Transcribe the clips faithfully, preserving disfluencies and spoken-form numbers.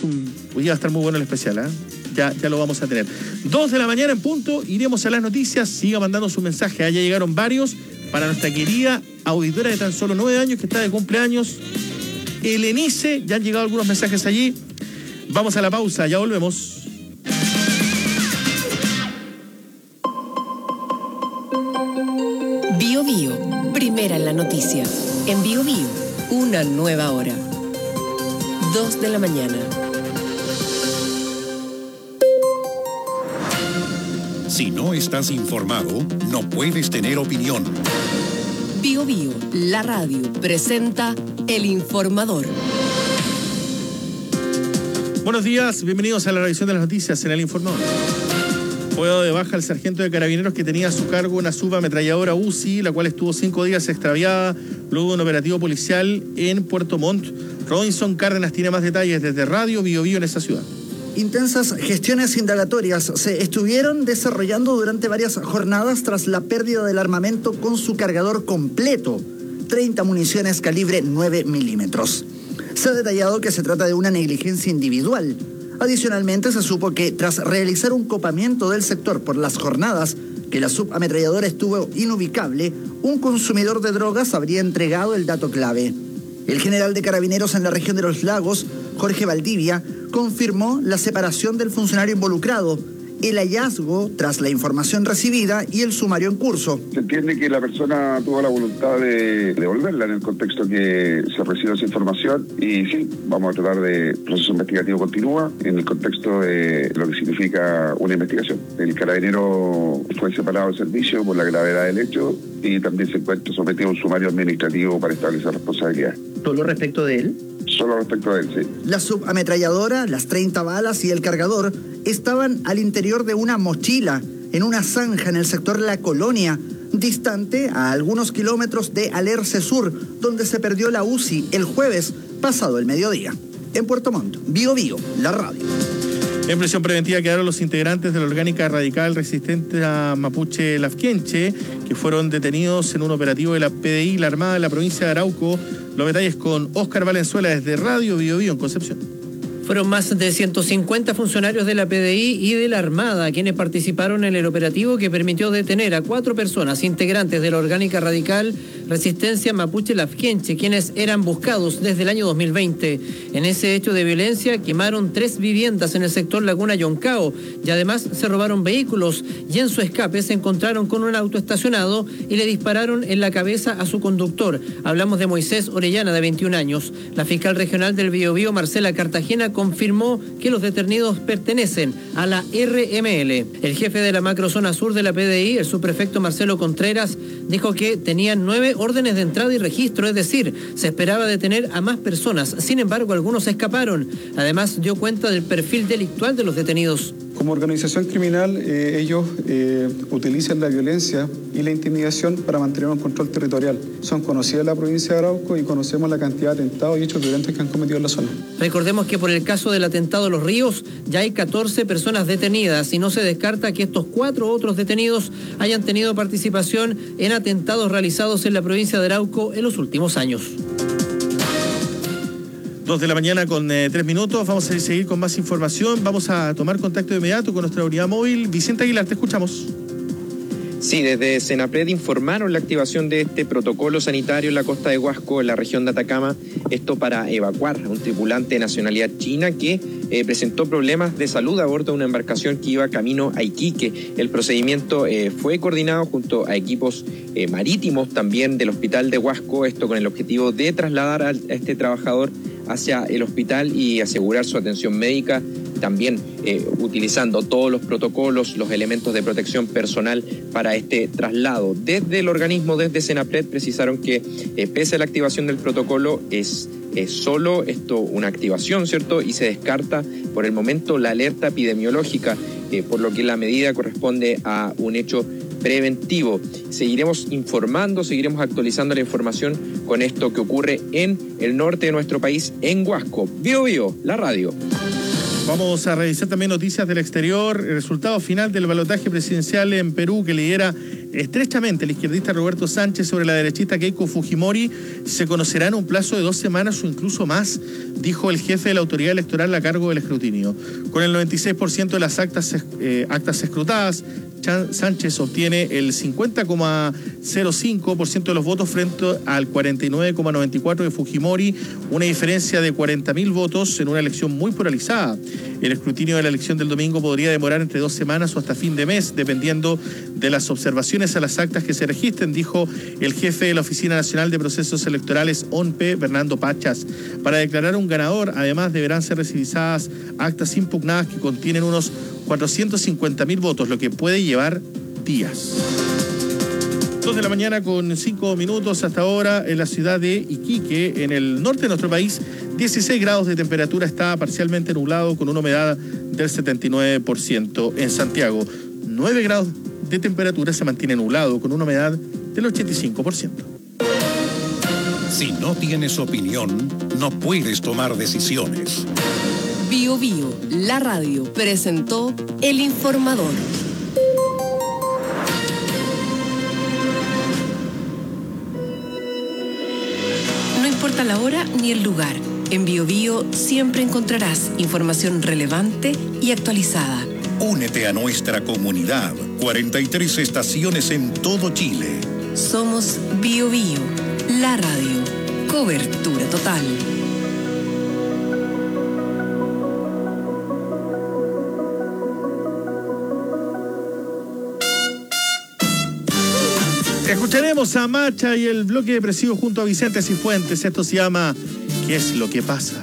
es un... Hoy va a estar muy bueno el especial, ¿eh? Ya, ya lo vamos a tener. Dos de la mañana en punto, iremos a las noticias. Siga mandando su mensaje. Allá llegaron varios para nuestra querida auditora de tan solo nueve años que está de cumpleaños, Elenice. Ya han llegado algunos mensajes allí. Vamos a la pausa, ya volvemos. Bio Bio, primera en la noticia. En Bio Bio, una nueva hora. Dos de la mañana. Si no estás informado, no puedes tener opinión. Bio Bio, la radio, presenta El Informador. Buenos días, bienvenidos a la revisión de las noticias en El Informador. Fue dado de baja el sargento de carabineros que tenía a su cargo una subametralladora U C I, la cual estuvo cinco días extraviada luego de un operativo policial en Puerto Montt. Robinson Cárdenas tiene más detalles desde Radio Bio Bio en esa ciudad. Intensas gestiones indagatorias se estuvieron desarrollando durante varias jornadas tras la pérdida del armamento con su cargador completo, treinta municiones calibre nueve milímetros. Se ha detallado que se trata de una negligencia individual. Adicionalmente, se supo que tras realizar un copamiento del sector por las jornadas que la subametralladora estuvo inubicable, un consumidor de drogas habría entregado el dato clave. El general de Carabineros en la región de Los Lagos, Jorge Valdivia, confirmó la separación del funcionario involucrado, el hallazgo tras la información recibida y el sumario en curso. Se entiende que la persona tuvo la voluntad de devolverla en el contexto que se recibió esa información y sí, vamos a tratar de, el proceso investigativo continúa en el contexto de lo que significa una investigación. El carabinero fue separado del servicio por la gravedad del hecho y también se encuentra sometido a un sumario administrativo para establecer responsabilidades. ¿Solo respecto de él? Solo respecto a él, sí. La subametralladora, las treinta balas y el cargador estaban al interior de una mochila en una zanja en el sector La Colonia, distante a algunos kilómetros de Alerce Sur, donde se perdió la U C I el jueves pasado el mediodía. En Puerto Montt, Bio Bio, la radio. En prisión preventiva quedaron los integrantes de la orgánica radical resistente a Mapuche Lafkenche, que fueron detenidos en un operativo de la P D I, la Armada de la provincia de Arauco. Los detalles con Óscar Valenzuela desde Radio Bio Bio en Concepción. Fueron más de ciento cincuenta funcionarios de la P D I y de la Armada quienes participaron en el operativo que permitió detener a cuatro personas integrantes de la orgánica radical Resistencia Mapuche Lafkenche, quienes eran buscados desde el año dos mil veinte. En ese hecho de violencia quemaron tres viviendas en el sector Laguna Yoncao y además se robaron vehículos y en su escape se encontraron con un auto estacionado y le dispararon en la cabeza a su conductor. Hablamos de Moisés Orellana, de veintiún años. La fiscal regional del Bio Bio, Marcela Cartagena, confirmó que los detenidos pertenecen a la R M L. El jefe de la macrozona sur de la P D I, el subprefecto Marcelo Contreras, dijo que tenían nueve órdenes de entrada y registro, es decir, se esperaba detener a más personas. Sin embargo, algunos escaparon. Además, dio cuenta del perfil delictual de los detenidos. Como organización criminal, eh, ellos eh, utilizan la violencia y la intimidación para mantener un control territorial. Son conocidas en la provincia de Arauco y conocemos la cantidad de atentados y hechos violentos que han cometido en la zona. Recordemos que por el caso del atentado a Los Ríos ya hay catorce personas detenidas y no se descarta que estos cuatro otros detenidos hayan tenido participación en atentados realizados en la provincia de Arauco en los últimos años. Dos de la mañana con eh, tres minutos. Vamos a seguir con más información. Vamos a tomar contacto de inmediato con nuestra unidad móvil. Vicente Aguilar, te escuchamos. Sí, desde Senapred informaron la activación de este protocolo sanitario en la costa de Huasco, en la región de Atacama. Esto para evacuar a un tripulante de nacionalidad china que eh, presentó problemas de salud a bordo de una embarcación que iba camino a Iquique. El procedimiento eh, fue coordinado junto a equipos eh, marítimos también del hospital de Huasco, esto con el objetivo de trasladar a, a este trabajador hacia el hospital y asegurar su atención médica, también eh, utilizando todos los protocolos, los elementos de protección personal para este traslado. Desde el organismo, desde Senapred, precisaron que eh, pese a la activación del protocolo, es, es solo esto una activación, ¿cierto? Y se descarta por el momento la alerta epidemiológica, eh, por lo que la medida corresponde a un hecho preventivo. Seguiremos informando, seguiremos actualizando la información con esto que ocurre en el norte de nuestro país, en Huasco. Bio Bio, la radio. Vamos a revisar también noticias del exterior. El resultado final del balotaje presidencial en Perú que lidera estrechamente el izquierdista Roberto Sánchez sobre la derechista Keiko Fujimori se conocerá en un plazo de dos semanas o incluso más, dijo el jefe de la autoridad electoral a cargo del escrutinio. Con el noventa y seis por ciento de las actas, eh, actas escrutadas, Sánchez obtiene el cincuenta coma cero cinco por ciento de los votos frente al cuarenta y nueve coma noventa y cuatro por ciento de Fujimori, una diferencia de cuarenta mil votos en una elección muy polarizada. El escrutinio de la elección del domingo podría demorar entre dos semanas o hasta fin de mes, dependiendo de las observaciones a las actas que se registren, dijo el jefe de la Oficina Nacional de Procesos Electorales, O N P E, Bernardo Pachas. Para declarar un ganador, además deberán ser revisadas actas impugnadas que contienen unos cuatrocientos cincuenta mil votos, lo que puede llevar días. Dos de la mañana con cinco minutos hasta ahora en la ciudad de Iquique, en el norte de nuestro país, dieciséis grados de temperatura, está parcialmente nublado con una humedad del setenta y nueve por ciento. En Santiago, nueve grados de temperatura, se mantiene nublado con una humedad del ochenta y cinco por ciento. Si no tienes opinión, no puedes tomar decisiones. Bio Bio, la radio, presentó El Informador. No importa la hora ni el lugar, en Bio Bio siempre encontrarás información relevante y actualizada. Únete a nuestra comunidad. cuarenta y tres estaciones en todo Chile. Somos Bio Bio, la radio. Cobertura total. Escucharemos a Macha y el bloque depresivo junto a Vicente Cifuentes. Esto se llama ¿Qué es lo que pasa?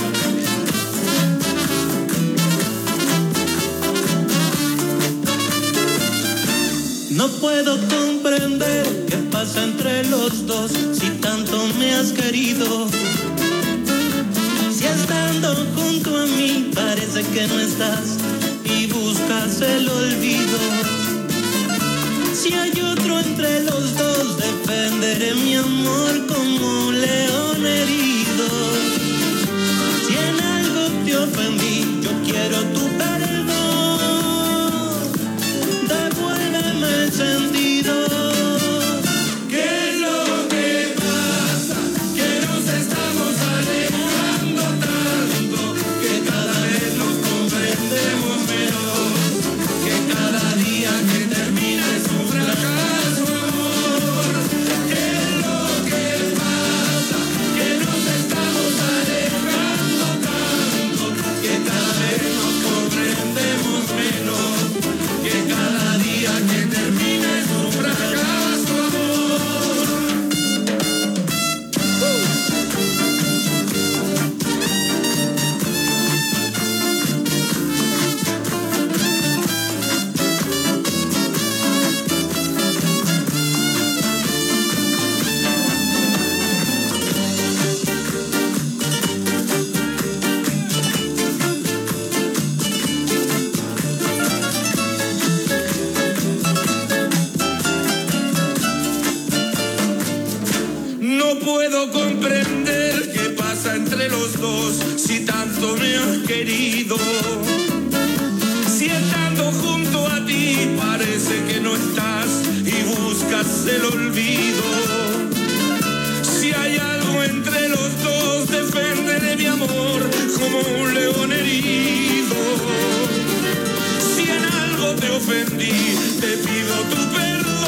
No puedo comprender qué pasa entre los dos, si tanto me has querido. Si estando junto a mí parece que no estás y buscas el olvido. Si hay otro entre los dos, defenderé mi amor como un león herido. Si en algo te ofendí, yo quiero tu perdón. Devuélveme el sentido. ¿Qué es lo que pasa? Que nos estamos alejando tanto, que cada vez nos comprendemos menos, que cada día que termina es un fracaso, amor. ¿Qué es lo que pasa? Que nos estamos alejando tanto, que cada vez nos comprendemos menos, que cada día que termina es un fracaso, amor. No puedo comprender qué pasa entre los dos, si tanto me has querido. Si estando junto a ti parece que no estás y buscas el olvido. Si hay algo entre los dos, defenderé mi amor como un león herido. Si en algo te ofendí, te pido tu perdón.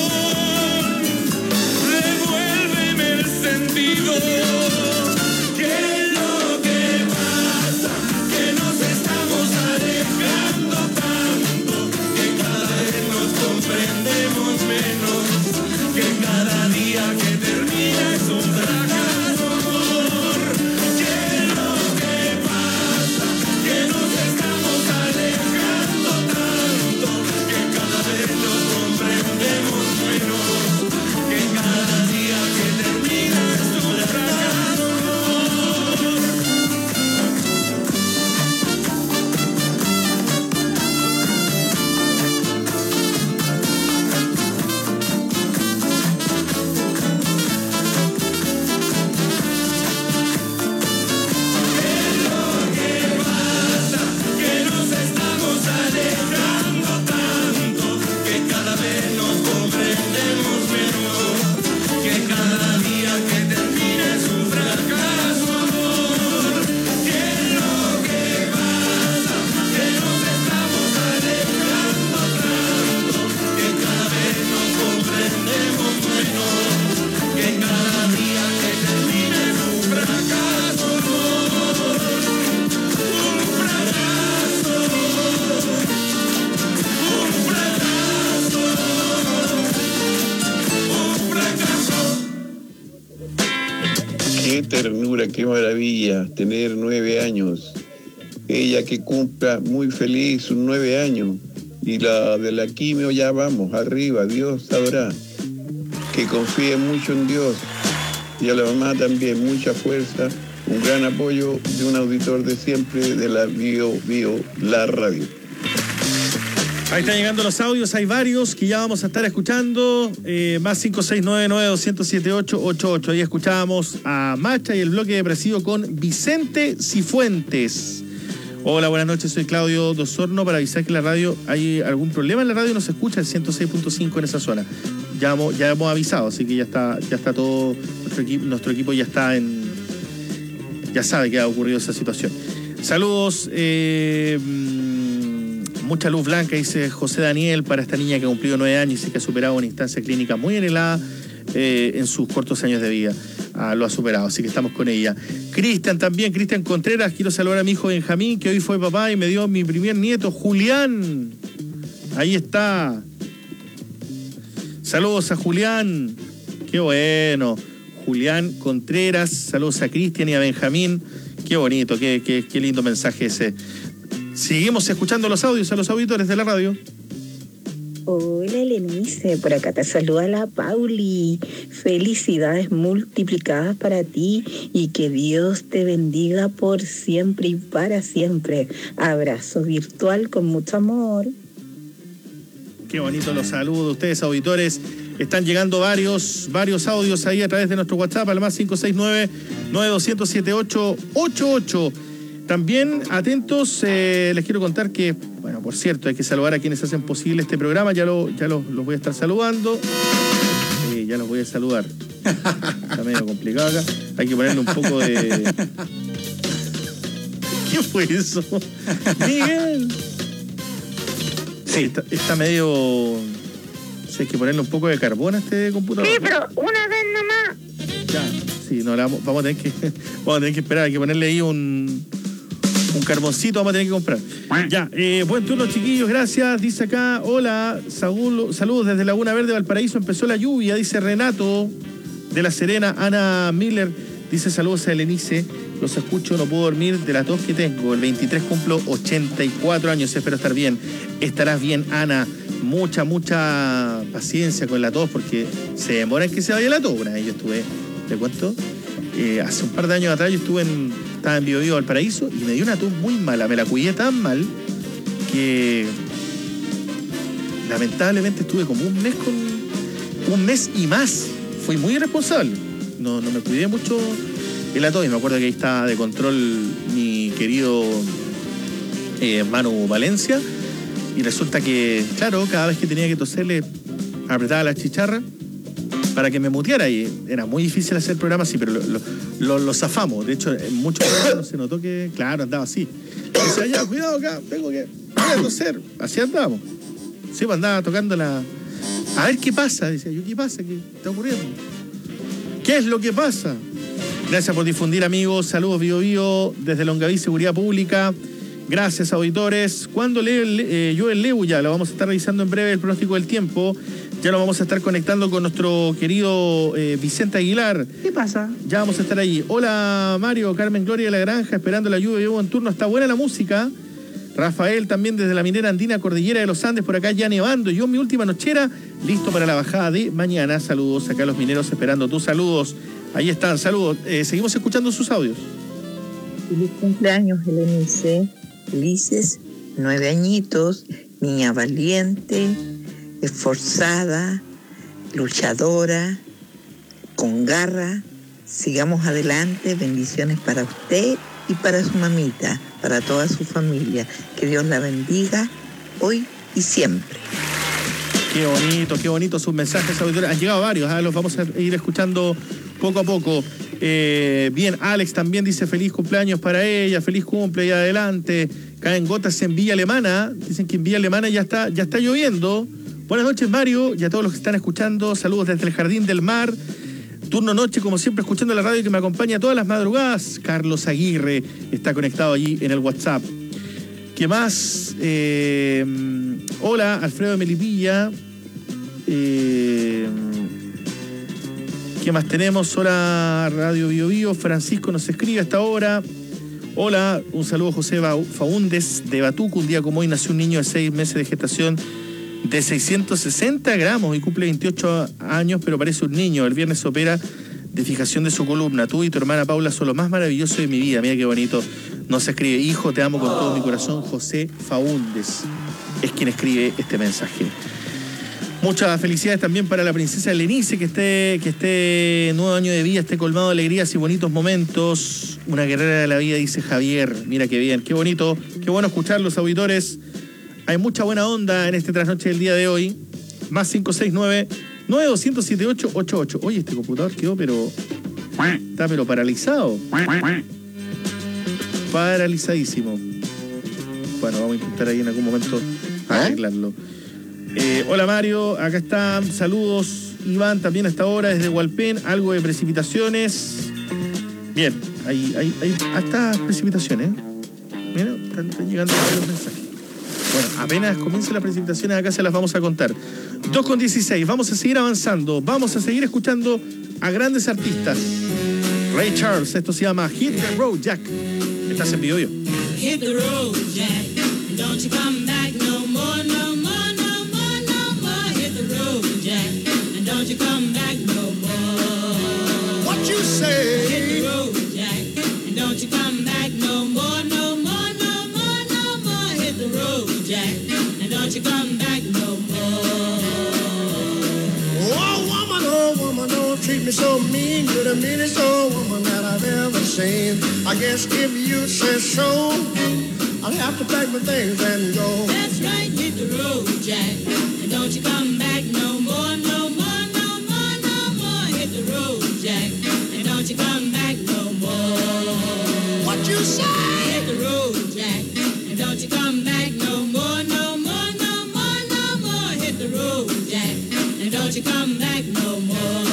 Devuélveme el sentido. ¿Qué es lo que pasa? Que nos estamos alejando tanto, que cada vez nos comprendemos menos, que cada día que termina es un fracaso, amor. ¿Qué es lo que pasa? Que nos estamos alejando tanto, que cada criatura, qué maravilla tener nueve años. Ella que cumpla muy feliz sus nueve años. Y la de la quimio ya vamos, arriba, Dios sabrá. Que confíe mucho en Dios. Y a la mamá también, mucha fuerza. Un gran apoyo de un auditor de siempre de la Bio Bio, la radio. Ahí están llegando los audios, hay varios que ya vamos a estar escuchando. Eh, más cinco seis nueve nueve, dos cero siete, ocho ocho ocho. Ahí escuchábamos a Macha y el bloque depresivo con Vicente Cifuentes. Hola, buenas noches, soy Claudio Dosorno para avisar que en la radio hay algún problema en la radio, no se escucha el ciento seis punto cinco en esa zona. Ya hemos, ya hemos avisado, así que ya está, ya está todo, nuestro equipo, nuestro equipo ya está en, ya sabe que ha ocurrido esa situación. Saludos, eh, mucha luz blanca, dice José Daniel, para esta niña que ha cumplido nueve años y que ha superado una instancia clínica muy anhelada eh, en sus cortos años de vida. Ah, lo ha superado, así que estamos con ella. Cristian también, Cristian Contreras, quiero saludar a mi hijo Benjamín, que hoy fue papá y me dio mi primer nieto, Julián. Ahí está. Saludos a Julián. Qué bueno. Julián Contreras, saludos a Cristian y a Benjamín. Qué bonito, qué, qué, qué lindo mensaje ese. Seguimos escuchando los audios a los auditores de la radio. Hola, Elenice, por acá te saluda la Pauli. Felicidades multiplicadas para ti y que Dios te bendiga por siempre y para siempre. Abrazo virtual con mucho amor. Qué bonito los saludos. Ustedes, auditores, están llegando varios, varios audios ahí a través de nuestro WhatsApp, al más cinco seis nueve, nueve dos cero siete, ocho ocho ocho. También, atentos, eh, les quiero contar que, bueno, por cierto, hay que saludar a quienes hacen posible este programa. Ya, lo, ya los, los voy a estar saludando. Eh, ya los voy a saludar. Está medio complicado acá. Hay que ponerle un poco de... ¿Qué fue eso? Miguel. Sí, está, está medio... O sea, hay que ponerle un poco de carbón a este computador. Sí, pero una vez nomás. Ya, sí, no, la vamos, vamos a tener que vamos a tener que esperar, hay que ponerle ahí un un carboncito, vamos a tener que comprar. Ya, eh, buen turno, chiquillos, gracias. Dice acá, hola, Saúl, saludos desde Laguna Verde, Valparaíso, empezó la lluvia, dice Renato de La Serena. Ana Miller dice saludos a Elenice, los escucho, no puedo dormir de la tos que tengo. El veintitrés cumplo ochenta y cuatro años, espero estar bien. Estarás bien, Ana. Mucha, mucha paciencia con la tos, porque se demora en que se vaya la tos. Una vez yo estuve, te cuento, eh, hace un par de años atrás yo estuve en, estaba en Bio Bio Valparaíso y me dio una tos muy mala, me la cuidé tan mal que lamentablemente estuve como un mes con, un mes y más, fui muy irresponsable, no, no me cuidé mucho en la tos y me acuerdo que ahí estaba de control mi querido eh, Manu Valencia. Y resulta que, claro, cada vez que tenía que toser le apretaba la chicharra para que me muteara. Y era muy difícil hacer programas así, pero lo, lo, lo, lo zafamos. De hecho, en muchos programas se notó que, claro, andaba así. Y decía, ya, cuidado acá, tengo que voy a toser. Así andábamos. Sí, pues andaba tocando la... A ver qué pasa. Decía yo, ¿qué pasa? ¿Qué está ocurriendo? ¿Qué es lo que pasa? Gracias por difundir, amigos. Saludos, Bio Bio, desde Longaví, Seguridad Pública. Gracias, auditores. Cuando lee eh, yo el Leu, ya lo vamos a estar revisando en breve, el pronóstico del tiempo. Ya lo vamos a estar conectando con nuestro querido eh, Vicente Aguilar. ¿Qué pasa? Ya vamos a estar ahí. Hola, Mario, Carmen Gloria de la Granja, esperando la lluvia. Yo en turno, está buena la música. Rafael también desde la minera andina, Cordillera de los Andes, por acá ya nevando. Yo en mi última nochera, listo para la bajada de mañana. Saludos acá a los mineros esperando tus saludos. Ahí están, saludos. Eh, seguimos escuchando sus audios. Feliz cumpleaños, Elenice. Felices, nueve añitos, niña valiente, esforzada, luchadora, con garra. Sigamos adelante, bendiciones para usted y para su mamita, para toda su familia. Que Dios la bendiga hoy y siempre. Qué bonito, qué bonito sus mensajes, auditores. Han llegado varios, ¿eh? Los vamos a ir escuchando poco a poco. Eh, bien, Alex también dice feliz cumpleaños para ella, feliz cumple y adelante. Caen gotas en Villa Alemana, dicen que en Villa Alemana ya está, ya está lloviendo. Buenas noches, Mario, y a todos los que están escuchando, saludos desde el Jardín del Mar. Turno noche, como siempre, escuchando la radio que me acompaña todas las madrugadas. Carlos Aguirre está conectado allí en el WhatsApp. ¿Qué más? Eh, hola, Alfredo de Melipilla. Eh, ¿Qué más tenemos? Hola, Radio Bio Bio. Francisco nos escribe a esta hora. Hola, un saludo a José Faúndez de Batuco. Un día como hoy nació un niño de seis meses de gestación de seiscientos sesenta gramos y cumple veintiocho años, pero parece un niño. El viernes se opera de fijación de su columna. Tú y tu hermana Paula son lo más maravilloso de mi vida. Mira qué bonito. Nos escribe: hijo, te amo con todo mi corazón. José Faúndez es quien escribe este mensaje. Muchas felicidades también para la princesa Lenice, que esté, que esté nuevo año de vida, esté colmado de alegrías y bonitos momentos. Una guerrera de la vida, dice Javier. Mira qué bien, qué bonito, qué bueno escuchar los auditores. Hay mucha buena onda en este trasnoche del día de hoy. Más cinco seis nueve, nueve dos cero siete ocho ocho ocho. Oye, este computador quedó pero... Está pero paralizado. Paralizadísimo. Bueno, vamos a intentar ahí en algún momento arreglarlo. Eh, hola Mario, acá están, saludos. Iván también hasta ahora desde Hualpén, algo de precipitaciones. Bien, hay, hay, hay hasta precipitaciones. Mira, están, están llegando varios mensajes. Bueno, apenas comiencen las precipitaciones acá se las vamos a contar. dos con dieciséis, vamos a seguir avanzando, vamos a seguir escuchando a grandes artistas. Ray Charles, esto se llama Hit the Road Jack. Estás en Bio Bio. Hit the road, Jack. Don't you come back no more, no more. And don't you come back no more. What you say? Hit the road, Jack. And don't you come back no more, no more, no more, no more. Hit the road, Jack. And don't you come back no more. Oh, woman, oh, woman, don't treat me so mean. You're the meanest old woman that I've ever seen. I guess if you say so, I'll have to pack my things and go. That's right, hit the road, Jack. And don't you come back no more, no more, no more, no more. Hit the road, Jack. And don't you come back no more. What you say? Hit the road, Jack. And don't you come back no more, no more, no more, no more. Hit the road, Jack. And don't you come back no more.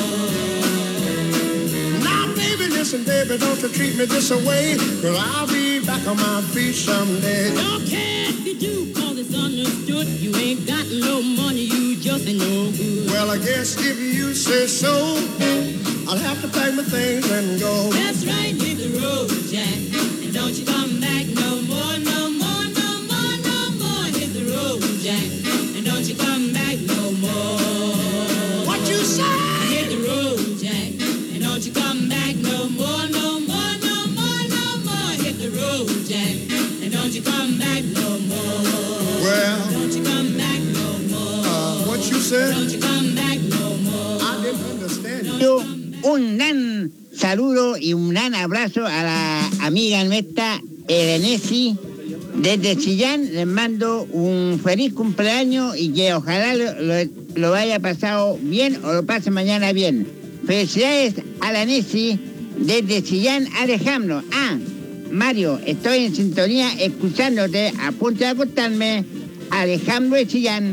Now, baby, listen, baby, don't you treat me this way. Cause I'll be back on my feet someday. Don't care if you do, cause it's understood. You ain't got no money, you just ain't no good. Well, I guess if you say so, I'll have to pack my things and go. That's right, hit the road, Jack. And don't you come back no more, no more, no more, no more. Hit the road, Jack. And don't you come back no more. What you say? Hit the road, Jack. And don't you come back no more, no more, no more, no more. Hit the road, Jack. And don't you come back no more. Well, don't you come back no more. Uh, what you said? Don't you come back no more. I didn't understand you. Un gran saludo y un gran abrazo a la amiga nuestra Elenesi desde Chillán. Les mando un feliz cumpleaños y que ojalá lo, lo, lo haya pasado bien o lo pase mañana bien. Felicidades a la Nesi desde Chillán, Alejandro. Ah, Mario, estoy en sintonía escuchándote, a punto de acostarme. Alejandro de Chillán.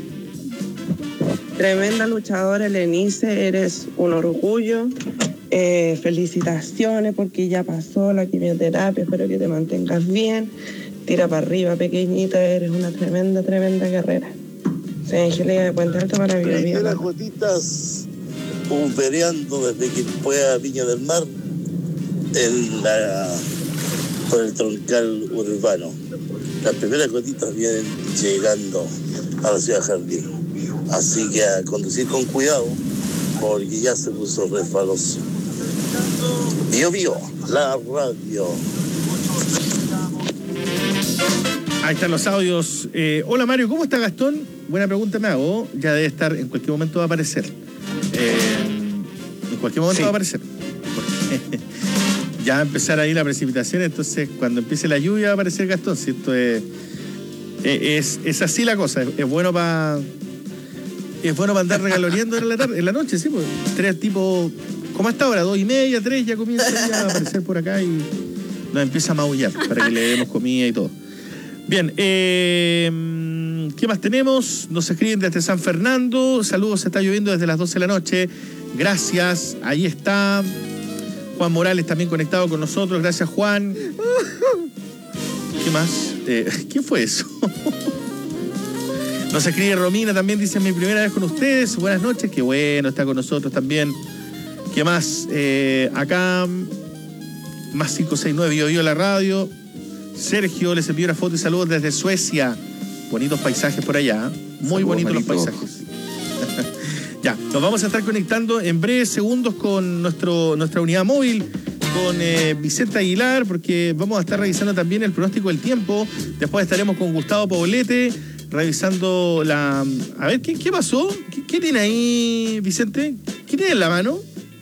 Tremenda luchadora, Lenice, eres un orgullo. Eh, felicitaciones porque ya pasó la quimioterapia, espero que te mantengas bien. Tira para arriba, pequeñita, eres una tremenda, tremenda guerrera. Soy Angélica de Puente Alto para Bio Bio. Las gotitas pulvereando desde que fue a Viña del Mar en la, por el troncal urbano. Las primeras gotitas vienen llegando a la ciudad Jardín. Así que a conducir con cuidado, porque ya se puso resbaloso. Bio Bio, la radio. Ahí están los audios. Eh, hola Mario, ¿cómo está Gastón? Buena pregunta me hago. Ya debe estar, en cualquier momento va a aparecer. Eh, en cualquier momento sí. va a aparecer. Porque ya va a empezar ahí la precipitación, entonces cuando empiece la lluvia va a aparecer Gastón. Si esto es, es, es así la cosa. Es, es bueno para... Es bueno para andar regaloneando en la tarde, en la noche, sí, pues. Tres tipos, como hasta ahora, dos y media, tres, ya comienza ya a aparecer por acá y nos empieza a maullar para que le demos comida y todo. Bien, eh, ¿qué más tenemos? Nos escriben desde San Fernando. Saludos, se está lloviendo desde las doce de la noche. Gracias, ahí está. Juan Morales también conectado con nosotros. Gracias, Juan. ¿Qué más? Eh, ¿Qué fue eso? Nos escribe Romina también, dice, mi primera vez con ustedes, buenas noches, qué bueno, está con nosotros también. ¿Qué más? Eh, acá, más cinco seis nueve, Bio Bio la radio. Sergio les envió una foto y saludos desde Suecia. Bonitos paisajes por allá. Muy Saludos, bonitos manito. los paisajes. Ya, nos vamos a estar conectando en breves segundos con nuestro, nuestra unidad móvil, con eh, Vicente Aguilar, porque vamos a estar revisando también el pronóstico del tiempo. Después estaremos con Gustavo Poblete, revisando la... A ver, ¿qué, qué pasó? ¿Qué, ¿Qué tiene ahí, Vicente? ¿Qué tiene en la mano?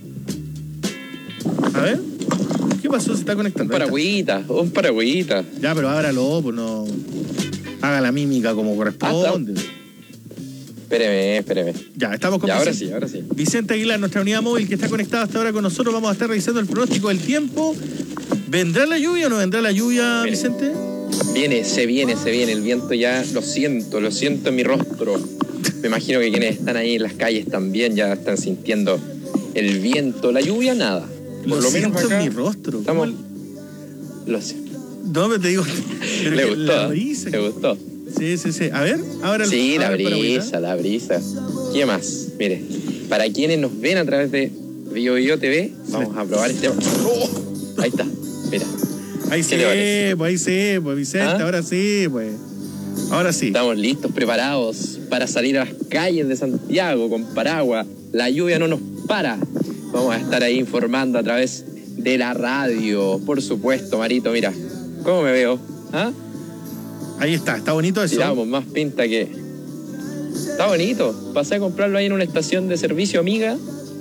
A ver, ¿qué pasó? Se está conectando. Un paragüita, un paragüita. Ya, pero ábralo, pues no... Haga la mímica como corresponde. Ah, espéreme, espéreme. Ya, estamos con ya, ahora Vicente. sí, ahora sí. Vicente Aguilar, nuestra unidad móvil que está conectada hasta ahora con nosotros. Vamos a estar revisando el pronóstico del tiempo. ¿Vendrá la lluvia o no vendrá la lluvia, Mire. Vicente? Viene, se viene, se viene. El viento ya, lo siento, lo siento en mi rostro. Me imagino que quienes están ahí en las calles también ya están sintiendo el viento. La lluvia, nada. Por Lo, lo menos siento acá en mi rostro. estamos... Lo sé. No, pero te digo... Pero Le que gustó, la ¿eh? brisa. Le gustó. Sí, sí, sí. A ver, ahora... Sí, la ahora el paragüita. brisa, la brisa. ¿Qué más? Mire, para quienes nos ven a través de Bio Bio T V, vamos a probar este... ¡Oh! Ahí está, mira. Ahí ¿Qué sí, le parece? pues ahí sí, pues Vicente, ¿Ah? ahora sí, pues. Ahora sí. Estamos listos, preparados para salir a las calles de Santiago con paraguas. La lluvia no nos para. Vamos a estar ahí informando a través de la radio. Por supuesto, Marito, mira. ¿Cómo me veo? ¿Ah? Ahí está, está bonito eso. Tiramos más pinta que... Está bonito. Pasé a comprarlo ahí en una estación de servicio amiga.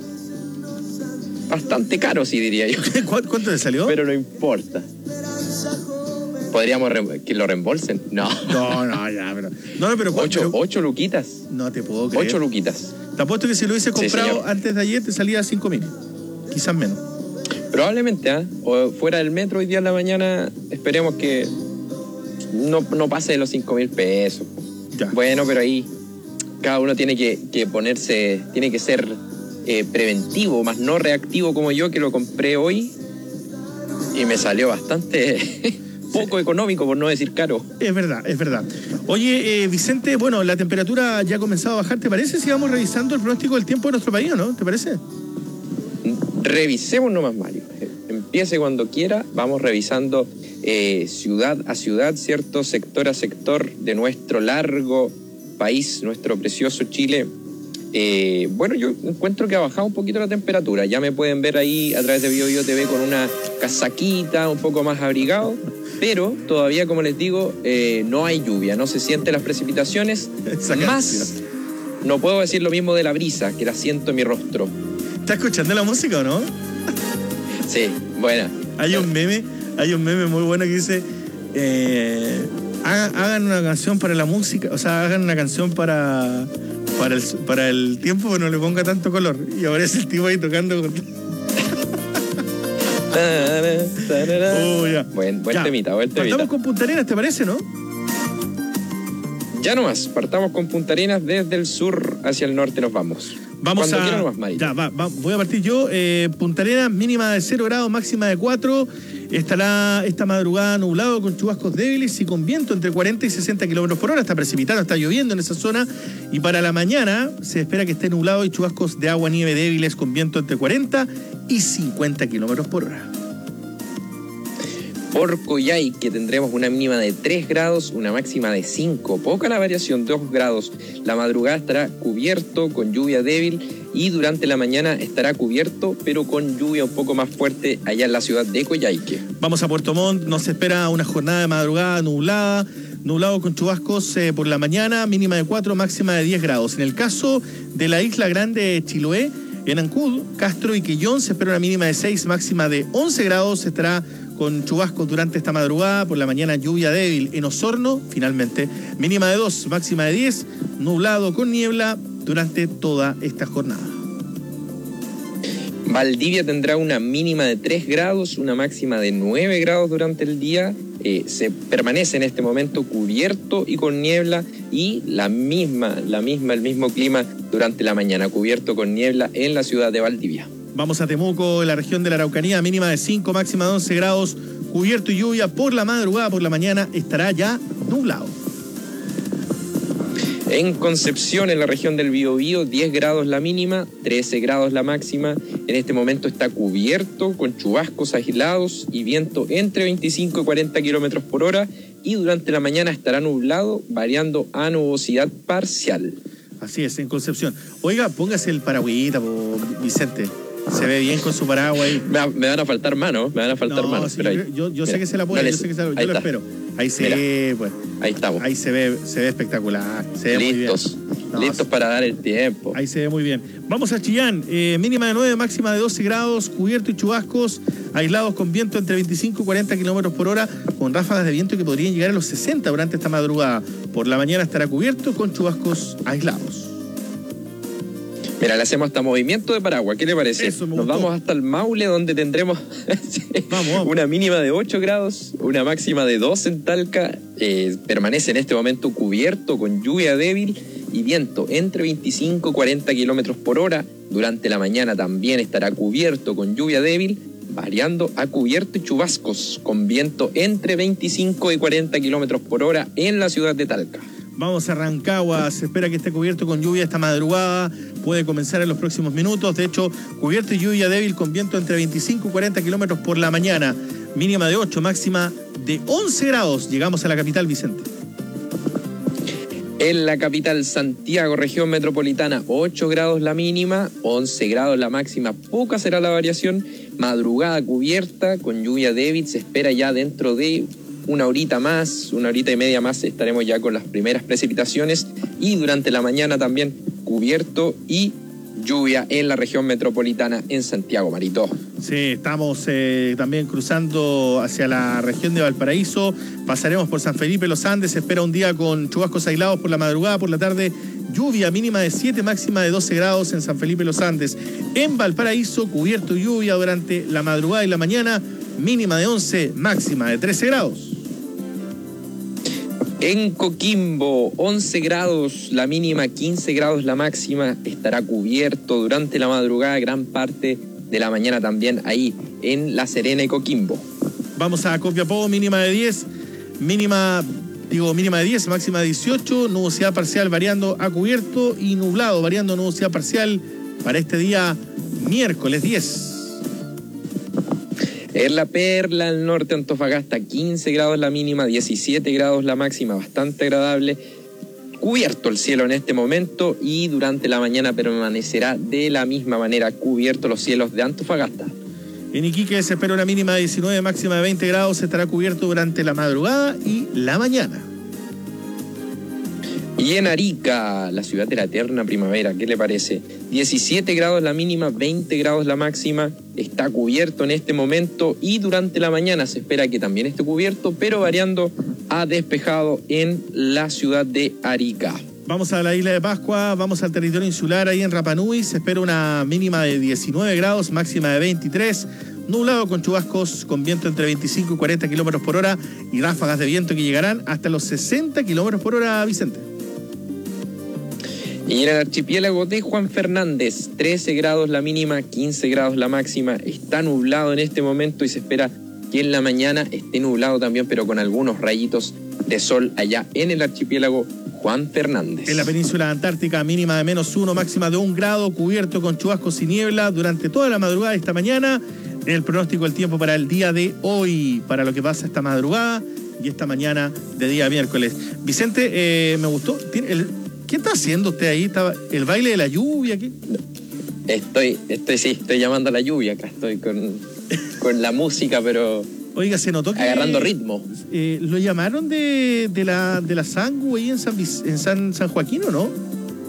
Bastante caro, sí, diría yo. ¿Cuánto, cuánto le salió? Pero no importa. ¿Podríamos re- que lo reembolsen? No. No, no, ya, pero... No, no, pero... Ocho, pero- ocho luquitas. No te puedo creer. Ocho luquitas. Te apuesto que si lo hubiese Sí, comprado señor. antes de ayer te salía cinco mil. Quizás menos. Probablemente, ¿ah? O fuera del metro hoy día en la mañana, esperemos que no, no pase de los cinco mil pesos. Ya. Bueno, pero ahí cada uno tiene que, que ponerse, tiene que ser eh, preventivo, más no reactivo como yo, que lo compré hoy y me salió bastante poco económico, por no decir caro. Es verdad, es verdad. Oye, eh, Vicente, bueno, la temperatura ya ha comenzado a bajar. ¿Te parece si vamos revisando el pronóstico del tiempo de nuestro país o no? ¿Te parece? Revisemos nomás, Mario. Empiece cuando quiera. Vamos revisando eh, ciudad a ciudad, ¿cierto? Sector a sector de nuestro largo país, nuestro precioso Chile. Eh, bueno, yo encuentro que ha bajado un poquito la temperatura. Ya me pueden ver ahí a través de Bio Bio T V con una casaquita, un poco más abrigado. Pero todavía, como les digo, eh, no hay lluvia, no se sienten las precipitaciones. Esa Más, canción. no puedo decir lo mismo de la brisa, que la siento en mi rostro. ¿Estás escuchando la música o no? Sí, buena. Hay un meme, hay un meme muy bueno que dice, eh, hagan, hagan una canción para la música, o sea, hagan una canción para, para, el, para el tiempo, pero no le ponga tanto color. Y aparece el tipo ahí tocando. con- Oh, ya. Buen, buen Ya. temita, buen temita. Partamos con Punta Arenas, ¿te parece, no? Ya nomás, partamos con Punta Arenas, desde el sur hacia el norte nos vamos. Vamos Cuando a... quiera nomás, Marito. Ya, va, va, voy a partir yo. Eh, Punta Arenas, mínima de cero grados, máxima de cuatro. Estará esta madrugada nublado con chubascos débiles y con viento entre cuarenta y sesenta kilómetros por hora. Está precipitando, está lloviendo en esa zona. Y para la mañana se espera que esté nublado y chubascos de agua nieve débiles con viento entre cuarenta y cincuenta kilómetros por hora. Por Coyhaique tendremos una mínima de tres grados, una máxima de cinco. Poca la variación, dos grados. La madrugada estará cubierto con lluvia débil y durante la mañana estará cubierto, pero con lluvia un poco más fuerte allá en la ciudad de Coyhaique. Vamos a Puerto Montt, nos espera una jornada de madrugada nublada, nublado con chubascos eh, por la mañana, mínima de cuatro, máxima de diez grados. En el caso de la isla grande de Chiloé, en Ancud, Castro y Quillón se espera una mínima de seis, máxima de once grados. Estará con chubascos durante esta madrugada, por la mañana lluvia débil. En Osorno, finalmente, mínima de dos, máxima de diez, nublado con niebla durante toda esta jornada. Valdivia tendrá una mínima de tres grados, una máxima de nueve grados durante el día. Eh, se permanece en este momento cubierto y con niebla, y la misma, la misma, el mismo clima durante la mañana, cubierto con niebla en la ciudad de Valdivia. Vamos a Temuco, en la región de la Araucanía, mínima de cinco, máxima de once grados, cubierto y lluvia por la madrugada, por la mañana estará ya nublado. En Concepción, en la región del Biobío, diez grados la mínima, trece grados la máxima. En este momento está cubierto con chubascos aislados y viento entre veinticinco y cuarenta kilómetros por hora. Y durante la mañana estará nublado, variando a nubosidad parcial. Así es, en Concepción. Oiga, póngase el paragüita, po, Vicente. Se ve bien con su paraguas ahí. Me, me van a faltar manos, me van a faltar No, manos. sí, pero ahí, yo yo sé mira, que se la pone, no yo les- sé que se la, yo ahí lo está. espero. Ahí se Mira. ve, pues. Ahí estamos. Ahí se ve, se ve espectacular. Se ve Listos. muy bien. No, Listos para dar el tiempo. Ahí se ve muy bien. Vamos a Chillán, eh, mínima de nueve, máxima de doce grados, cubierto y chubascos, aislados con viento entre veinticinco y cuarenta kilómetros por hora, con ráfagas de viento que podrían llegar a los sesenta durante esta madrugada. Por la mañana estará cubierto con chubascos aislados. Mira, le hacemos hasta movimiento de paraguas. ¿Qué le parece? Eso me Nos gustó. vamos hasta el Maule, donde tendremos una mínima de ocho grados, una máxima de dos en Talca. Eh, permanece en este momento cubierto con lluvia débil y viento entre veinticinco y cuarenta kilómetros por hora. Durante la mañana también estará cubierto con lluvia débil, variando a cubierto y chubascos, con viento entre veinticinco y cuarenta kilómetros por hora en la ciudad de Talca. Vamos a Rancagua, se espera que esté cubierto con lluvia esta madrugada, puede comenzar en los próximos minutos. De hecho, cubierto y lluvia débil con viento entre veinticinco y cuarenta kilómetros por la mañana, mínima de ocho, máxima de once grados. Llegamos a la capital, Vicente. En la capital, Santiago, región metropolitana, ocho grados la mínima, once grados la máxima, poca será la variación. Madrugada cubierta con lluvia débil, se espera ya dentro de una horita más, una horita y media más estaremos ya con las primeras precipitaciones, y durante la mañana también cubierto y lluvia en la región metropolitana en Santiago, Marito. Sí, estamos eh, también cruzando hacia la región de Valparaíso, pasaremos por San Felipe Los Andes, se espera un día con chubascos aislados por la madrugada, por la tarde lluvia mínima de siete, máxima de doce grados en San Felipe Los Andes. En Valparaíso, cubierto y lluvia durante la madrugada y la mañana, mínima de once, máxima de trece grados. En Coquimbo, once grados la mínima, quince grados la máxima, estará cubierto durante la madrugada, gran parte de la mañana también ahí en La Serena y Coquimbo. Vamos a Copiapó, mínima de diez, mínima, digo, mínima de diez, máxima de dieciocho, nubosidad parcial variando a cubierto y nublado variando a nubosidad parcial para este día miércoles diez. En La Perla, al norte de Antofagasta, quince grados la mínima, diecisiete grados la máxima, bastante agradable. Cubierto el cielo en este momento y durante la mañana permanecerá de la misma manera cubierto los cielos de Antofagasta. En Iquique se espera una mínima de diecinueve, máxima de veinte grados, estará cubierto durante la madrugada y la mañana. Y en Arica, la ciudad de la eterna primavera, ¿qué le parece? diecisiete grados la mínima, veinte grados la máxima, está cubierto en este momento y durante la mañana se espera que también esté cubierto, pero variando a despejado en la ciudad de Arica. Vamos a la isla de Pascua, vamos al territorio insular ahí en Rapa Nui, se espera una mínima de diecinueve grados, máxima de veintitrés, nublado con chubascos con viento entre veinticinco y cuarenta kilómetros por hora y ráfagas de viento que llegarán hasta los sesenta kilómetros por hora, Vicente. Y en el archipiélago de Juan Fernández, trece grados la mínima, quince grados la máxima, está nublado en este momento y se espera que en la mañana esté nublado también, pero con algunos rayitos de sol allá en el archipiélago Juan Fernández. En la península antártica, mínima de menos uno, máxima de un grado, cubierto con chubascos y niebla durante toda la madrugada de esta mañana. En el pronóstico del tiempo para el día de hoy, para lo que pasa esta madrugada y esta mañana de día miércoles. Vicente, eh, me gustó. ¿Tiene el, ¿Qué está haciendo usted ahí? ¿Estaba el baile de la lluvia? ¿Qué? Estoy, estoy, sí, estoy llamando a la lluvia acá, estoy con, con la música, pero... Oiga, se notó que... Agarrando ritmo. Eh, ¿Lo llamaron de, de la de la Sangu ahí en San, en San, San Joaquín o no?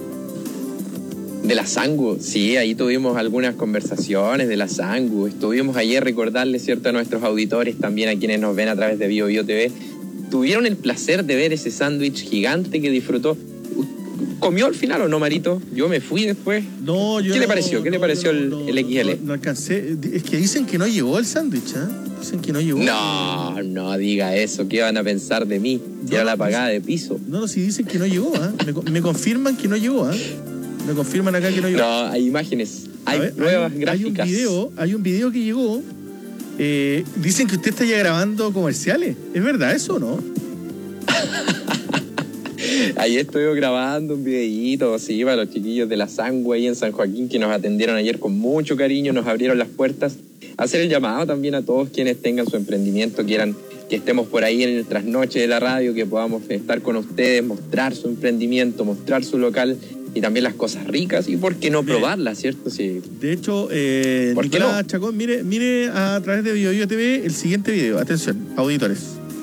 De la Sangu, sí, ahí tuvimos algunas conversaciones de la Sangu. Estuvimos ayer, recordarles, cierto, a nuestros auditores, también a quienes nos ven a través de Bio Bio T V. Tuvieron el placer de ver ese sándwich gigante que disfrutó. ¿Comió al final o no, Marito? Yo me fui después. No, yo ¿Qué no, le pareció? ¿Qué no, le pareció no, el, no, el X L? No, no alcancé. Es que dicen que no llegó el sándwich, ¿eh? Dicen que no llegó. No, no diga eso. ¿Qué van a pensar de mí? Si era la pagada de piso. No, no, sí dicen que no llegó, ¿eh? Me, me confirman que no llegó, ¿eh? Me confirman acá que no llegó. No, hay imágenes. Hay ver, pruebas hay, gráficas. Hay un video, hay un video que llegó. Eh, dicen que usted está ya grabando comerciales. ¿Es verdad eso o no? Ayer estuve grabando un videíto así para los chiquillos de la Sangua ahí en San Joaquín, que nos atendieron ayer con mucho cariño, nos abrieron las puertas. Hacer el llamado también a todos quienes tengan su emprendimiento, quieran que estemos por ahí en el trasnoche de la radio, que podamos estar con ustedes, mostrar su emprendimiento, mostrar su local y también las cosas ricas, y por qué no probarlas, ¿cierto? Sí. De hecho, eh, Nicolás no? Chacón, mire, mire a través de BioBio T V el siguiente video. Atención, auditores.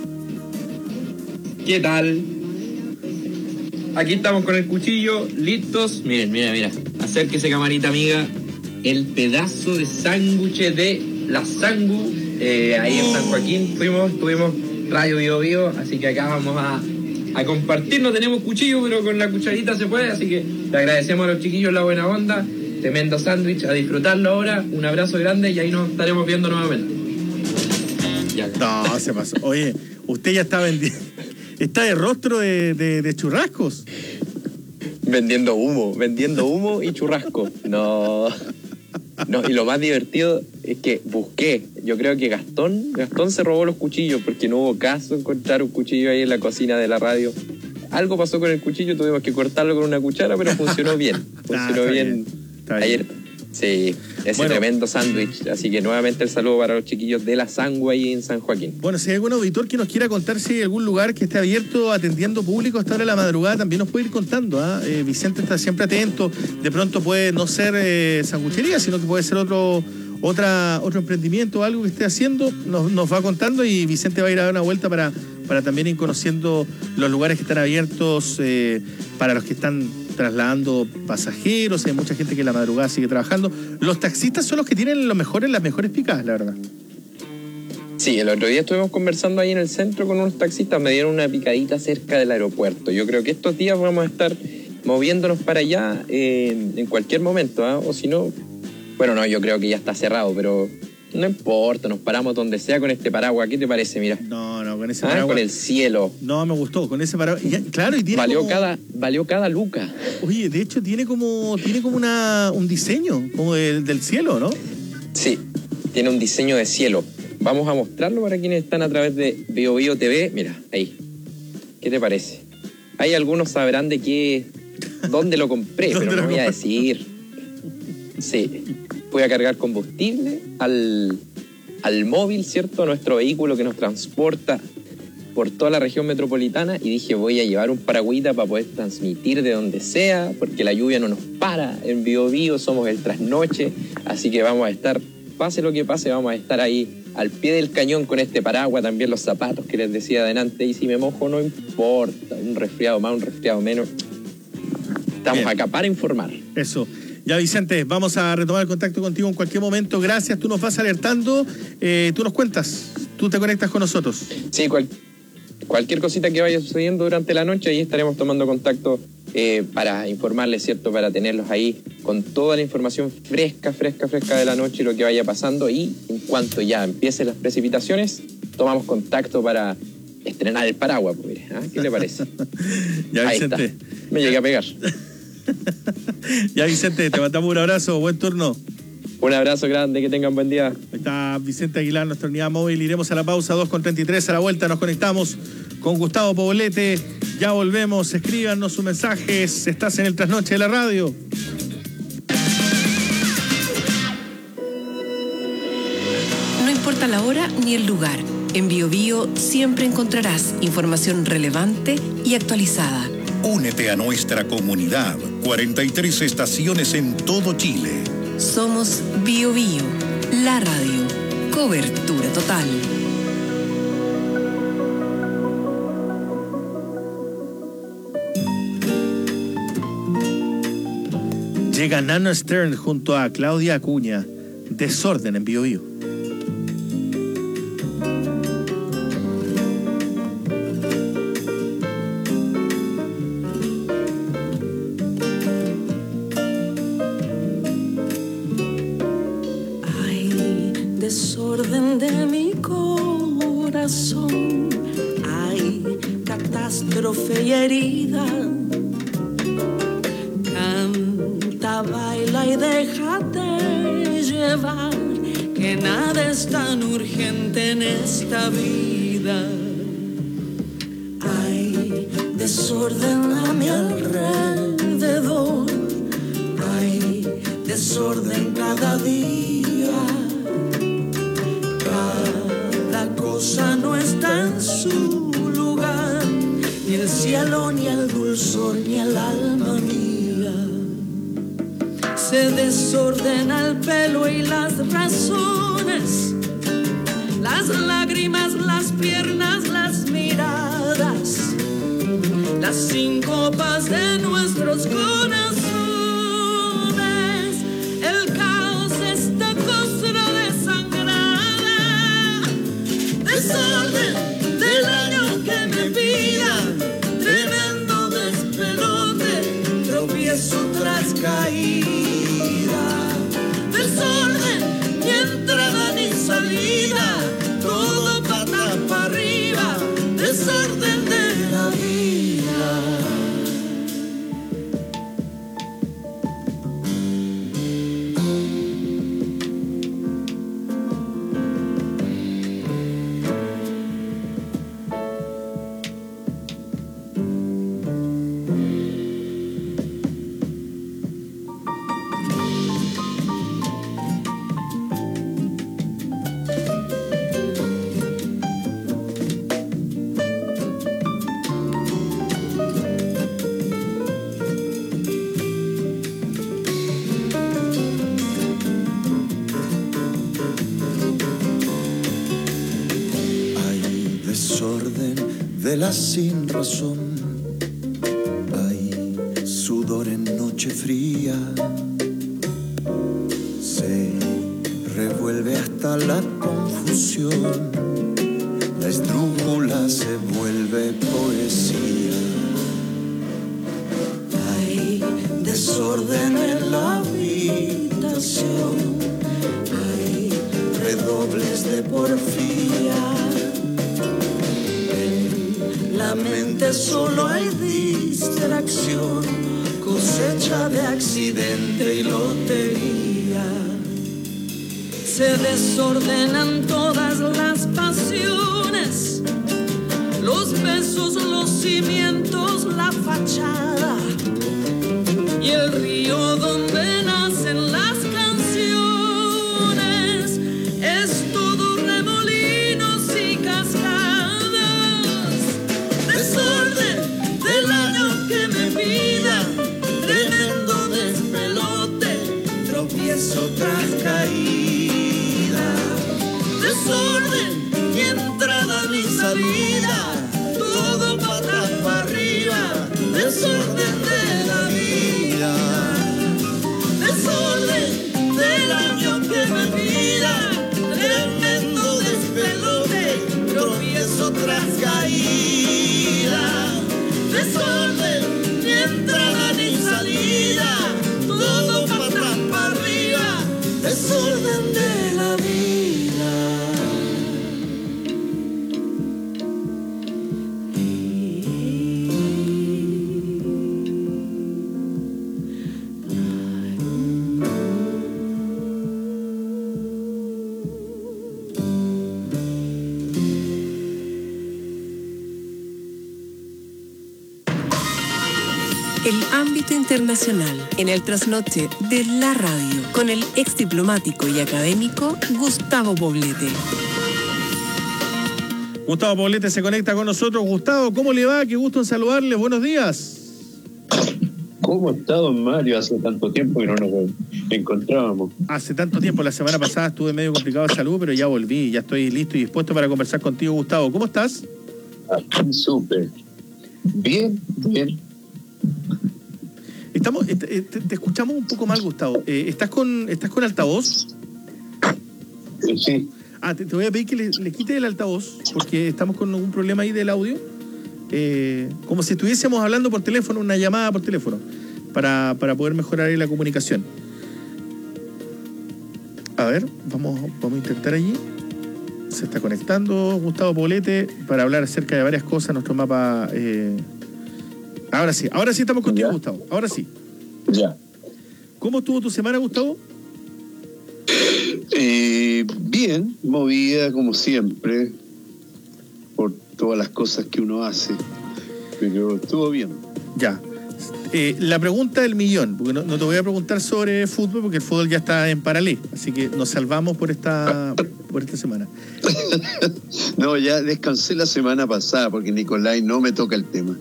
¿Qué tal? Aquí estamos con el cuchillo, listos. Miren, mira, mira. Acérquese, camarita amiga. El pedazo de sándwich de la Sangu. Eh, ahí en San Joaquín fuimos, tuvimos Radio BioBio, así que acá vamos a, a compartir. No tenemos cuchillo, pero con la cucharita se puede, así que le agradecemos a los chiquillos la buena onda. Tremendo sándwich, a disfrutarlo ahora. Un abrazo grande y ahí nos estaremos viendo nuevamente. Ya. No, se pasó. Oye, usted ya está vendiendo. Está de rostro de, de, de churrascos. Vendiendo humo, vendiendo humo y churrasco. No. No, y lo más divertido es que busqué. Yo creo que Gastón, Gastón se robó los cuchillos porque no hubo caso encontrar un cuchillo ahí en la cocina de la radio. Algo pasó con el cuchillo, tuvimos que cortarlo con una cuchara, pero funcionó bien. Funcionó ah, bien. bien. Ayer. Sí, ese bueno, tremendo sándwich. Así que nuevamente el saludo para los chiquillos de la Sangua ahí en San Joaquín. Bueno, si hay algún auditor que nos quiera contar si hay algún lugar que esté abierto atendiendo público a esta hora de la madrugada, también nos puede ir contando. ¿eh? Eh, Vicente está siempre atento. De pronto puede no ser eh, sanguchería, sino que puede ser otro otra otro emprendimiento o algo que esté haciendo. Nos, nos va contando y Vicente va a ir a dar una vuelta para, para también ir conociendo los lugares que están abiertos eh, para los que están trasladando pasajeros. Hay mucha gente que en la madrugada sigue trabajando. Los taxistas son los que tienen los mejores, las mejores picadas, la verdad. Sí, el otro día estuvimos conversando ahí en el centro con unos taxistas, me dieron una picadita cerca del aeropuerto. Yo creo que estos días vamos a estar moviéndonos para allá eh, en cualquier momento, ¿eh? O si no, bueno, no, yo creo que ya está cerrado, pero no importa, nos paramos donde sea con este paraguas. ¿Qué te parece? Mira. No, no, con ese ah, paraguas. Con el cielo. No, me gustó, con ese paraguas. Y, claro, y tiene valió como... cada Valió cada luca. Oye, de hecho tiene como tiene como una un diseño como de, del cielo, ¿no? Sí, tiene un diseño de cielo. Vamos a mostrarlo para quienes están a través de BioBio T V. Mira, ahí. ¿Qué te parece? Hay algunos sabrán de qué, dónde lo compré, pero no voy a decir. Sí, voy a cargar combustible al, al móvil, ¿cierto? A nuestro vehículo que nos transporta por toda la región metropolitana, y dije, voy a llevar un paragüita para poder transmitir de donde sea, porque la lluvia no nos para. En BioBio somos el trasnoche, así que vamos a estar, pase lo que pase, vamos a estar ahí al pie del cañón con este paraguas, también los zapatos que les decía adelante, y si me mojo no importa, un resfriado más, un resfriado menos. Estamos Bien. acá para informar. Eso. Ya, Vicente, vamos a retomar el contacto contigo en cualquier momento. Gracias, tú nos vas alertando, eh, tú nos cuentas, tú te conectas con nosotros. Sí, cual, cualquier cosita que vaya sucediendo durante la noche, ahí estaremos tomando contacto eh, para informarles, ¿cierto? Para tenerlos ahí con toda la información fresca, fresca, fresca de la noche y lo que vaya pasando. Y en cuanto ya empiecen las precipitaciones, tomamos contacto para estrenar el paraguas. Pues, ¿ah? ¿Qué le parece? Ya, ahí Vicente. está. Me llegué a pegar. Ya, Vicente, te mandamos un abrazo, buen turno. Un abrazo grande, que tengan buen día. Ahí está Vicente Aguilar, nuestra unidad móvil. Iremos a la pausa, dos con treinta y tres. A la vuelta nos conectamos con Gustavo Poblete. Ya volvemos, escríbanos sus mensajes. Estás en el trasnoche de la radio. No importa la hora ni el lugar. En BioBio siempre encontrarás información relevante y actualizada. Únete a nuestra comunidad. cuarenta y tres estaciones en todo Chile. Somos BioBio, la radio. Cobertura total. Llega Nano Stern junto a Claudia Acuña. Desorden en BioBio. Desorden de mi corazón, hay catástrofe y herida. Canta, baila y déjate llevar, que nada es tan urgente en esta vida. Hay desorden a mi alrededor, hay desorden cada día, cada cosa no está en su lugar, ni el cielo, ni el dulzor, ni el alma mía. Se desordena el pelo y las razones, las lágrimas, las piernas, las miradas, las síncopas de nuestros corazones. El caos, esta costra desangrada, desorden del año que me pida, tremendo despelote, tropiezo tras caída, desorden, ni entrada ni salida, todo patas para arriba, desorden de la vida. De la sin razón, hay sudor en noche fría, se revuelve hasta la confusión, la esdrújula se vuelve poesía. Hay desorden en la habitación, hay redobles de porfía. La mente solo hay distracción, cosecha de accidente y lotería. Se desordenan todas las pasiones, los besos, los cimientos, la fachada y el río donde nacen las canciones. Es todo remolinos y cascadas, desorden del año que me pida, tremendo despelote, tropiezo tras caída, desorden, ni entrada ni salida, todo patas para arriba, desorden de la vida, desorden del año que me pida, tremendo despelote, tropiezo tras caída, desorden, ni entrada ni salida, todo para atrás, para arriba, desorden de la vida. El ámbito internacional en el trasnoche de la radio con el ex diplomático y académico Gustavo Poblete. Gustavo Poblete se conecta con nosotros. Gustavo, ¿cómo le va? Qué gusto en saludarle. Buenos días. ¿Cómo está, don Mario? Hace tanto tiempo que no nos encontrábamos. Hace tanto tiempo. La semana pasada estuve medio complicado de salud, pero ya volví. Ya estoy listo y dispuesto para conversar contigo, Gustavo. ¿Cómo estás? Aquí súper. Bien, bien. Estamos, te, te, te escuchamos un poco mal, Gustavo. Eh, ¿Estás con estás con altavoz? Sí. Ah, te, te voy a pedir que le, le quites el altavoz, porque estamos con un problema ahí del audio. Eh, como si estuviésemos hablando por teléfono, una llamada por teléfono, para, para poder mejorar ahí la comunicación. A ver, vamos, vamos a intentar allí. Se está conectando Gustavo Poblete para hablar acerca de varias cosas. Nuestro mapa... Eh, Ahora sí, ahora sí estamos contigo, ¿ya? Gustavo, ahora sí. Ya. ¿Cómo estuvo tu semana, Gustavo? Eh, bien, movida como siempre, por todas las cosas que uno hace. pero estuvo bien. Ya. Eh, la pregunta del millón, porque no, no te voy a preguntar sobre fútbol, porque el fútbol ya está en paralelo, así que nos salvamos por esta por esta semana. No, ya descansé la semana pasada, porque Nicolai no me toca el tema.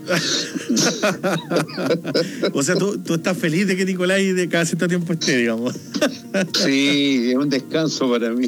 O sea, tú, tú estás feliz de que Nicolai de cada cierto tiempo esté, digamos. Sí, es un descanso para mí.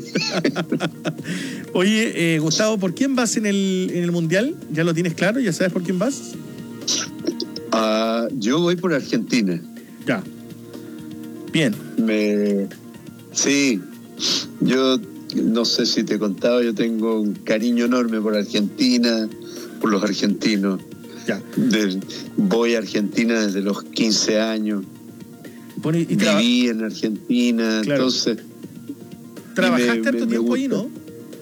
Oye, eh, Gustavo, ¿por quién vas en el, en el Mundial? ¿Ya lo tienes claro? ¿Ya sabes por quién vas? Uh, yo voy por Argentina. Ya. Bien. Me... Sí, yo no sé si te he contado, yo tengo un cariño enorme por Argentina, por los argentinos. Ya. De... Voy a Argentina desde los quince años. Bueno, y Viví traba... en Argentina, claro. Entonces... ¿Trabajaste me, harto me, tiempo me ahí, no?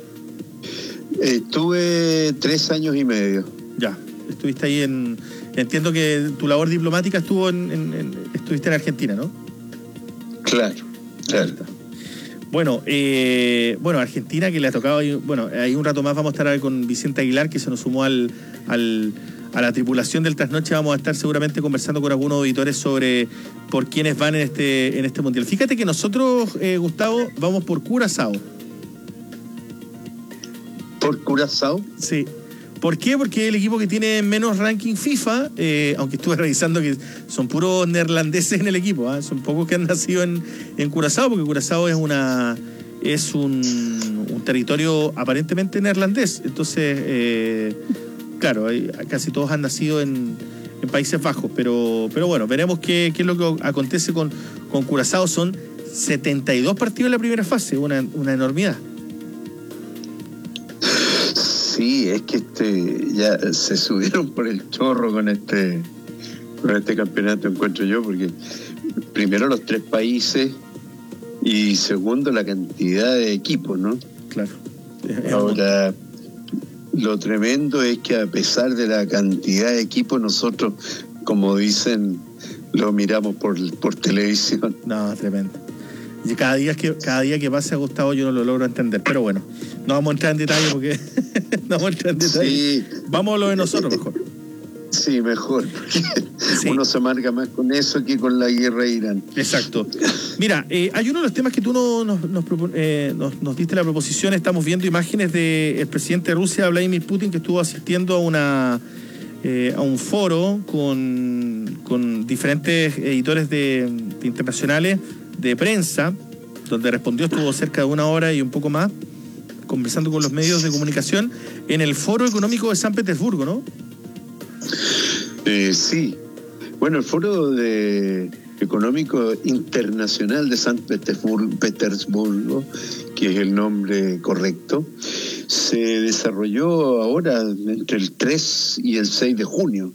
Estuve tres años y medio. Ya, estuviste ahí en... Entiendo que tu labor diplomática estuvo en, en, en estuviste en Argentina, ¿no? Claro, claro. Bueno, eh, bueno, Argentina que le ha tocado, bueno, ahí un rato más vamos a estar con Vicente Aguilar, que se nos sumó al, al, a la tripulación del Trasnoche. Vamos a estar seguramente conversando con algunos auditores sobre por quiénes van en este, en este mundial. Fíjate que nosotros, eh, Gustavo, vamos por Curazao. ¿Por Curazao? Sí. ¿Por qué? Porque es el equipo que tiene menos ranking FIFA, eh, aunque estuve revisando que son puros neerlandeses en el equipo, ¿eh? Son pocos que han nacido en, en Curazao, porque Curazao es una es un, un territorio aparentemente neerlandés. Entonces, eh, claro, hay, casi todos han nacido en, en Países Bajos, pero, pero bueno, veremos qué, qué es lo que acontece con, con Curazao. Son setenta y dos partidos en la primera fase, una, una enormidad. Sí, es que este ya se subieron por el chorro con este con este campeonato, encuentro yo, porque primero los tres países y segundo la cantidad de equipos, ¿no? Claro. Ahora, lo tremendo es que a pesar de la cantidad de equipos, nosotros, como dicen, lo miramos por, por televisión. No, tremendo. Y cada día que cada día que pasa, Gustavo, yo no lo logro entender. Pero bueno, no vamos a entrar en detalle porque no vamos a entrar en detalle. Sí. Vamos a lo de nosotros mejor. Sí, mejor, porque sí. Uno se amarga más con eso que con la guerra de Irán. Exacto. Mira, eh, hay uno de los temas que tú no, nos, nos, eh, nos, nos diste la proposición. Estamos viendo imágenes del presidente de Rusia, Vladimir Putin, que estuvo asistiendo a una eh, a un foro con, con diferentes editores de, de internacionales de prensa, donde respondió, estuvo cerca de una hora y un poco más, conversando con los medios de comunicación en el Foro Económico de San Petersburgo, ¿no? Eh, sí. Bueno, el Foro de Económico Internacional de San Petersburgo, que es el nombre correcto, se desarrolló ahora entre el tres y el seis de junio.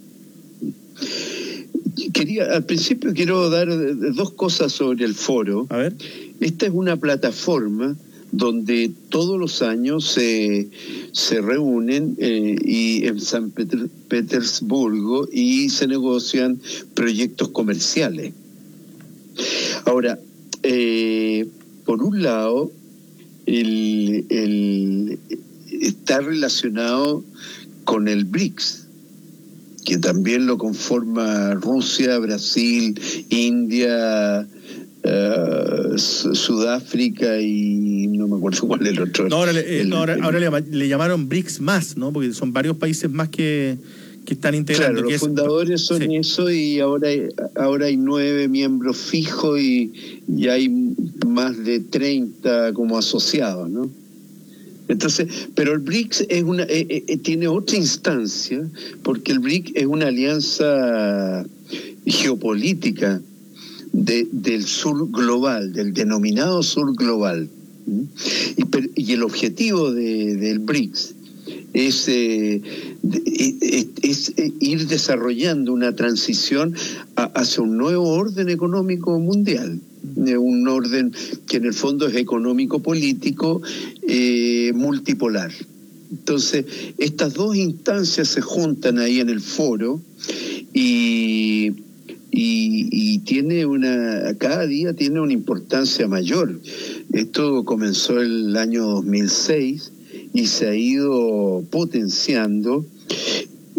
Quería, al principio quiero dar dos cosas sobre el foro. A ver. Esta es una plataforma donde todos los años se, se reúnen eh, y en San Peter, Petersburgo y se negocian proyectos comerciales. Ahora, eh, por un lado, el, el, está relacionado con el BRICS, que también lo conforma Rusia, Brasil, India, uh, Sudáfrica y no me acuerdo cuál es el otro. No, ahora, le, el, no, ahora, el, ahora le, le llamaron BRICS más, ¿no? Porque son varios países más que, que están integrando. Claro, que los es, fundadores son sí. eso y ahora hay, ahora hay nueve miembros fijos y, y hay más de treinta como asociados, ¿no? Entonces, pero el BRICS es una eh, eh, tiene otra instancia, porque el BRICS es una alianza geopolítica de, del sur global, del denominado sur global. ¿Mm? Y, y el objetivo de, del BRICS es, eh, es, es ir desarrollando una transición a, hacia un nuevo orden económico mundial. Un orden que en el fondo es económico-político eh, multipolar. Entonces, estas dos instancias se juntan ahí en el foro y, y, y tiene una, cada día tiene una importancia mayor. Esto comenzó el año dos mil seis y se ha ido potenciando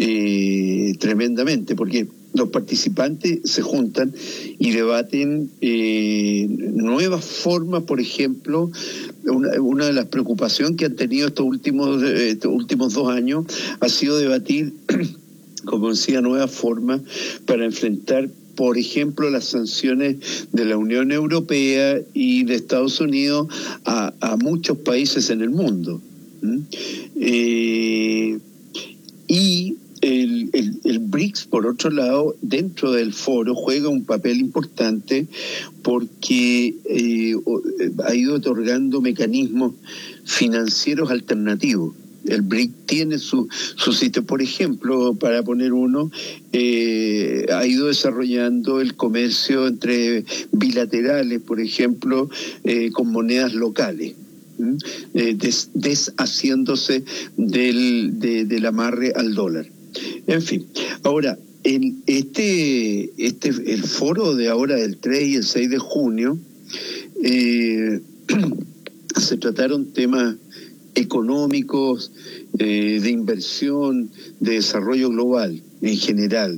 eh, tremendamente, porque los participantes se juntan y debaten eh, nuevas formas. Por ejemplo, una, una de las preocupaciones que han tenido estos últimos, eh, estos últimos dos años ha sido debatir, como decía, nuevas formas para enfrentar, por ejemplo, las sanciones de la Unión Europea y de Estados Unidos a, a muchos países en el mundo. ¿Mm? Eh, y El, el, el BRICS, por otro lado, dentro del foro juega un papel importante porque eh, ha ido otorgando mecanismos financieros alternativos. El B R I C tiene su, su sitio, por ejemplo, para poner uno, eh, ha ido desarrollando el comercio entre bilaterales, por ejemplo, eh, con monedas locales. Eh, des, deshaciéndose del, de, del amarre al dólar. En fin, ahora, en este, este el foro de ahora del tres y el seis de junio, eh, se trataron temas económicos, eh, de inversión, de desarrollo global en general.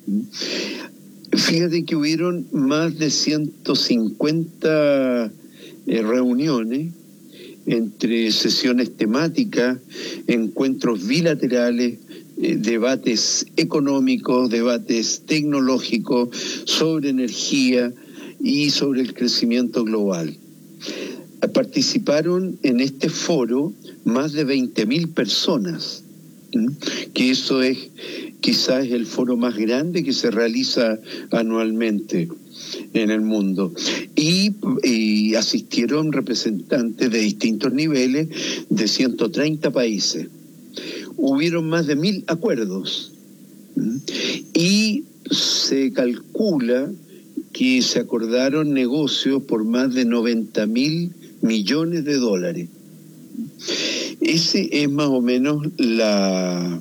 Fíjate que hubieron más de ciento cincuenta eh, reuniones entre sesiones temáticas, encuentros bilaterales, eh, debates económicos, debates tecnológicos sobre energía y sobre el crecimiento global. Participaron en este foro más de veinte mil personas, ¿sí? Que eso es quizás el foro más grande que se realiza anualmente en el mundo. Y, y asistieron representantes de distintos niveles de ciento treinta países. Hubieron más de mil acuerdos, ¿sí? Y se calcula que se acordaron negocios por más de noventa mil millones de dólares. Ese es más o menos la,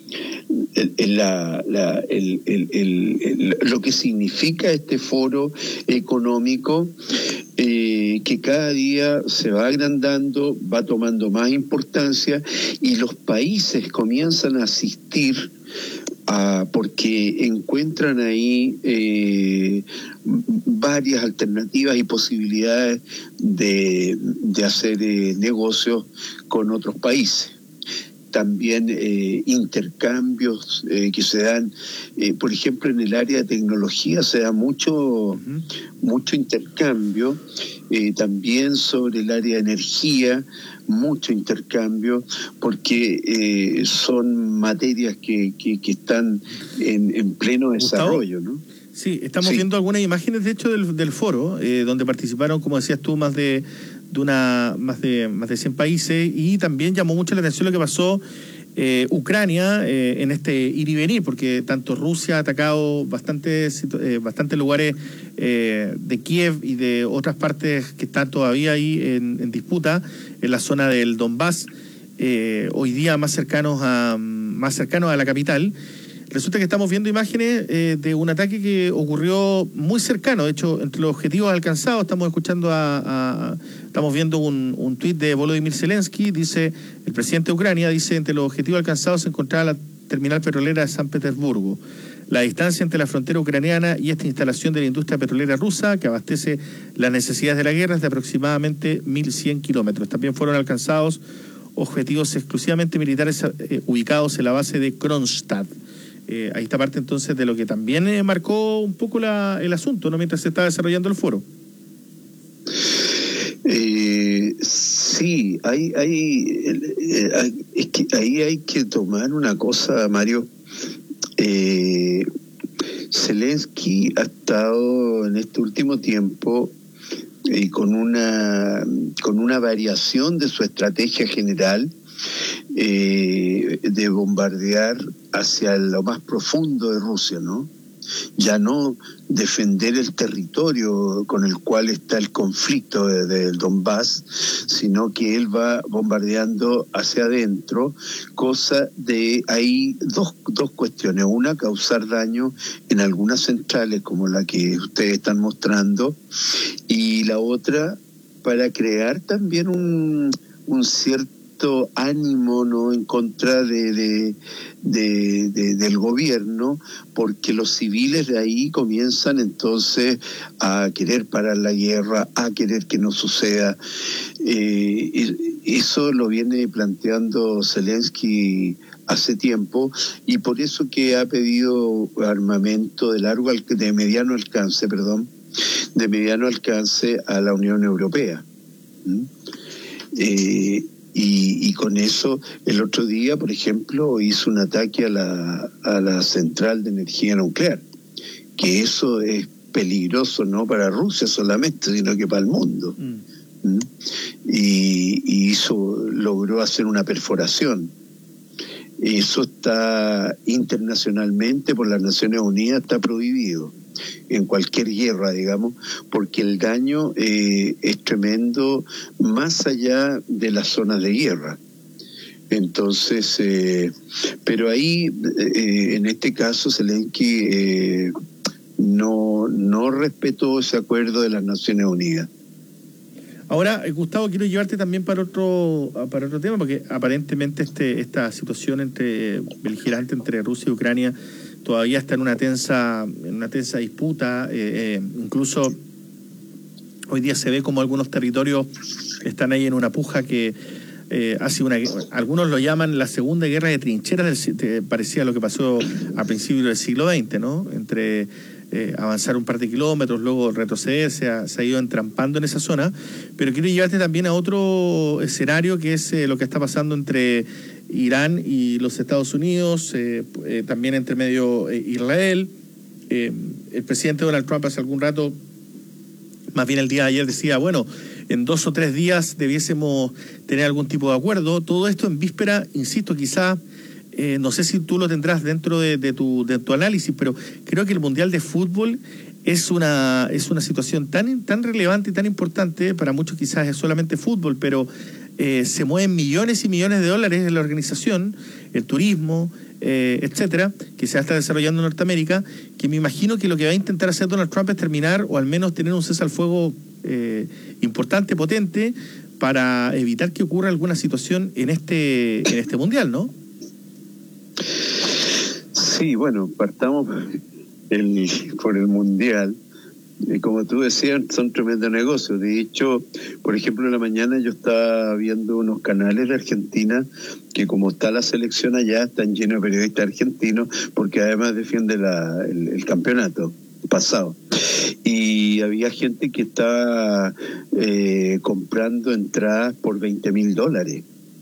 el, la, la, el, el, el, el, lo que significa este foro económico, eh, que cada día se va agrandando, va tomando más importancia y los países comienzan a asistir a, porque encuentran ahí eh, varias alternativas y posibilidades de, de hacer eh, negocios con otros países. También eh, intercambios eh, que se dan, eh, por ejemplo, en el área de tecnología se da mucho, uh-huh. mucho intercambio, eh, también sobre el área de energía, mucho intercambio, porque eh, son materias que, que, que están en, en pleno desarrollo, ¿no? Sí, estamos Sí. viendo algunas imágenes, de hecho, del, del foro, eh, donde participaron, como decías tú, más de, de una más de más de cien países, y también llamó mucho la atención lo que pasó eh, Ucrania eh, en este ir y venir, porque tanto Rusia ha atacado bastantes eh, bastantes lugares eh, de Kiev y de otras partes que están todavía ahí en, en disputa, en la zona del Donbass, eh, hoy día más cercanos a más cercanos a la capital. Resulta que estamos viendo imágenes eh, de un ataque que ocurrió muy cercano. De hecho, entre los objetivos alcanzados, estamos escuchando a, a, a estamos viendo un, un tuit de Volodymyr Zelensky. Dice, el presidente de Ucrania dice, entre los objetivos alcanzados se encontraba la terminal petrolera de San Petersburgo. La distancia entre la frontera ucraniana y esta instalación de la industria petrolera rusa, que abastece las necesidades de la guerra, es de aproximadamente mil cien kilómetros. También fueron alcanzados objetivos exclusivamente militares eh, ubicados en la base de Kronstadt. Eh, ahí está parte entonces de lo que también eh, marcó un poco la, el asunto, ¿no?, mientras se estaba desarrollando el foro. Eh, sí, hay, hay, eh, hay, es que ahí hay que tomar una cosa, Mario. Eh, Zelensky ha estado en este último tiempo eh, con una con una variación de su estrategia general, eh, de bombardear hacia lo más profundo de Rusia, ¿no? Ya no defender el territorio con el cual está el conflicto del de Donbass, sino que él va bombardeando hacia adentro, cosa de, hay dos, dos cuestiones: una, causar daño en algunas centrales como la que ustedes están mostrando, y la otra, para crear también un, un cierto cierto ánimo, ¿no?, en contra de, de, de, de, del gobierno, porque los civiles de ahí comienzan entonces a querer parar la guerra, a querer que no suceda. Eh, eso lo viene planteando Zelensky hace tiempo, y por eso que ha pedido armamento de largo al- de mediano alcance, perdón, de mediano alcance a la Unión Europea. ¿Mm? Eh, y, y con eso, el otro día, por ejemplo, hizo un ataque a la, a la central de energía nuclear, que eso es peligroso no para Rusia solamente, sino que para el mundo. ¿Mm? Y, y hizo, logró hacer una perforación. Eso está internacionalmente por las Naciones Unidas, está prohibido en cualquier guerra, digamos, porque el daño eh, es tremendo más allá de las zonas de guerra. Entonces, eh, pero ahí, eh, en este caso, Zelensky eh, no, no respetó ese acuerdo de las Naciones Unidas. Ahora, eh, Gustavo, quiero llevarte también para otro para otro tema, porque aparentemente este esta situación entre beligerante entre Rusia y Ucrania todavía está en una tensa en una tensa disputa. Eh, eh, incluso hoy día se ve como algunos territorios están ahí en una puja que eh, hace una algunos lo llaman la segunda guerra de trincheras del, si- te- parecía lo que pasó a principios del siglo veinte, ¿no? Entre eh, avanzar un par de kilómetros, luego retroceder, se ha, se ha ido entrampando en esa zona. Pero quiero llevarte también a otro escenario, que es eh, lo que está pasando entre Irán y los Estados Unidos, eh, eh, también entre medio eh, Israel. Eh, el presidente Donald Trump hace algún rato, más bien el día de ayer, decía, bueno, en dos o tres días debiésemos tener algún tipo de acuerdo. Todo esto en víspera, insisto, quizá, eh, no sé si tú lo tendrás dentro de, de, tu, de tu análisis, pero creo que el Mundial de Fútbol es una, es una situación tan, tan relevante y tan importante. Para muchos quizás es solamente fútbol, pero eh, se mueven millones y millones de dólares en la organización, el turismo, eh, etcétera, que se está desarrollando en Norteamérica, que me imagino que lo que va a intentar hacer Donald Trump es terminar, o al menos tener un cese al fuego eh, importante, potente, para evitar que ocurra alguna situación en este, en este Mundial, ¿no? Sí, bueno, partamos el, por el Mundial. Eh, como tú decías, son tremendos negocios. De hecho, por ejemplo, en la mañana yo estaba viendo unos canales de Argentina que, como está la selección allá, están llenos de periodistas argentinos, porque además defiende la, el, el campeonato pasado. Y había gente que estaba eh, comprando entradas por veinte mil dólares.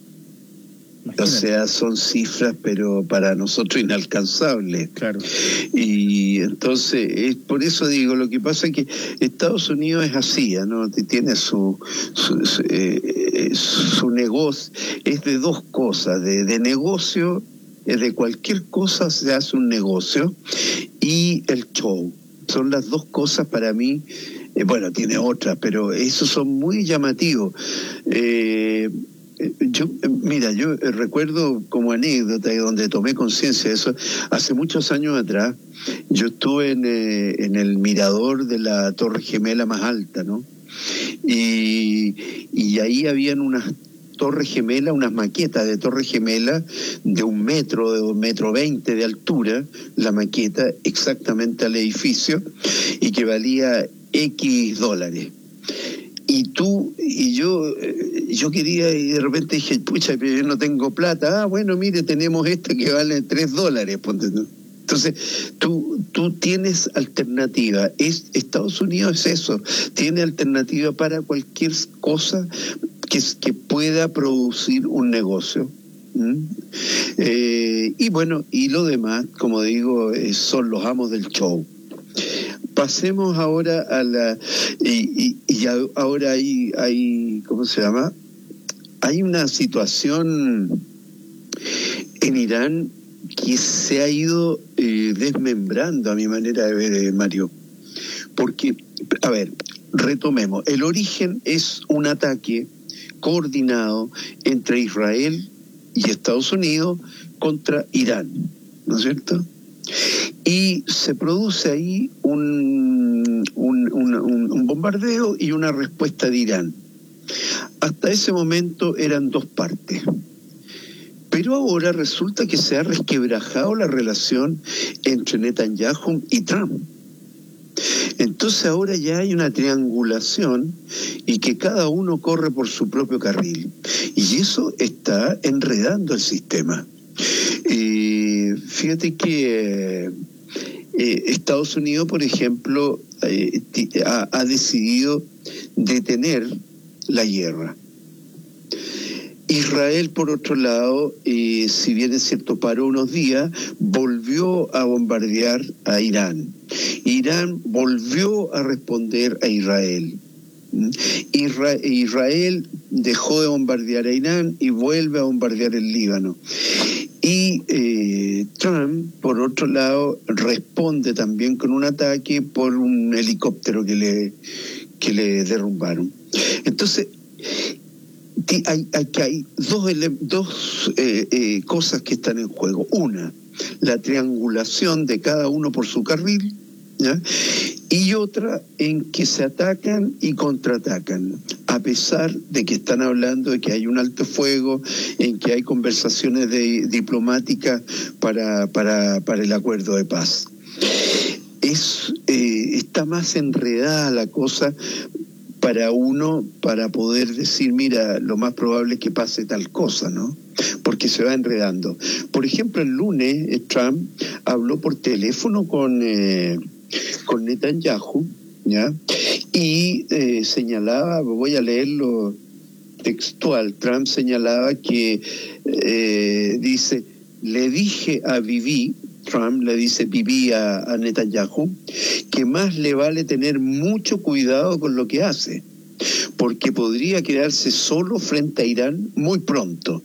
O sea, son cifras, pero para nosotros inalcanzables. Claro. Y entonces, es por eso digo, lo que pasa es que Estados Unidos es así, ¿no? Tiene su su, su, eh, su negocio, es de dos cosas, de, de negocio, es de cualquier cosa se hace un negocio, y el show. Son las dos cosas para mí. Eh, bueno, tiene otras, pero esos son muy llamativos. Eh, Yo, mira, yo recuerdo como anécdota, y donde tomé conciencia de eso, hace muchos años atrás, yo estuve en, eh, en el mirador de la Torre Gemela más alta, ¿no? Y, y ahí habían unas torres gemelas, unas maquetas de torre gemela de un metro, de un metro veinte de altura, la maqueta exactamente al edificio, y que valía X dólares. Y tú, y yo, yo quería, y de repente dije, pucha, pero yo no tengo plata. Ah, bueno, mire, tenemos este que vale tres dólares. Ponte, ¿no? Entonces, tú, tú tienes alternativa. Es, Estados Unidos es eso, tiene alternativa para cualquier cosa que, que pueda producir un negocio. ¿Mm? Eh, y bueno, y lo demás, como digo, eh, son los amos del show. Pasemos ahora a la... Y, y, y ahora hay, hay, ¿cómo se llama? Hay una situación en Irán que se ha ido eh, desmembrando, a mi manera de ver, eh, Mario. Porque, a ver, retomemos. El origen es un ataque coordinado entre Israel y Estados Unidos contra Irán, ¿no es cierto? Y se produce ahí un, un, un, un bombardeo y una respuesta de Irán. hasta ese momento eran dos partes. Pero ahora resulta que se ha resquebrajado la relación entre Netanyahu y Trump. Entonces ahora ya hay una triangulación y que cada uno corre por su propio carril. Y eso está enredando el sistema. Eh, fíjate que eh, Estados Unidos, por ejemplo, eh, ha, ha decidido detener la guerra. Israel, por otro lado, eh, si bien es cierto, paró unos días, volvió a bombardear a Irán. Irán volvió a responder a Israel. Isra- Israel dejó de bombardear a Irán y vuelve a bombardear el Líbano. Y eh, Trump, por otro lado, responde también con un ataque por un helicóptero que le, que le derrumbaron. Entonces, Hay, hay, hay dos, dos eh, eh, cosas que están en juego. Una, la triangulación de cada uno por su carril, ¿ya? Y otra en que se atacan y contraatacan, a pesar de que están hablando de que hay un alto fuego, en que hay conversaciones de, diplomáticas para, para, para el acuerdo de paz. Es, eh, está más enredada la cosa para uno, para poder decir, mira, lo más probable es que pase tal cosa, ¿no? Porque se va enredando. Por ejemplo, el lunes eh, Trump habló por teléfono con, eh, con Netanyahu, ¿ya? Y eh, señalaba, voy a leerlo textual, Trump señalaba que, eh, dice, le dije a Bibi, Trump le dice Bibi a, a Netanyahu, que más le vale tener mucho cuidado con lo que hace, porque podría quedarse solo frente a Irán muy pronto.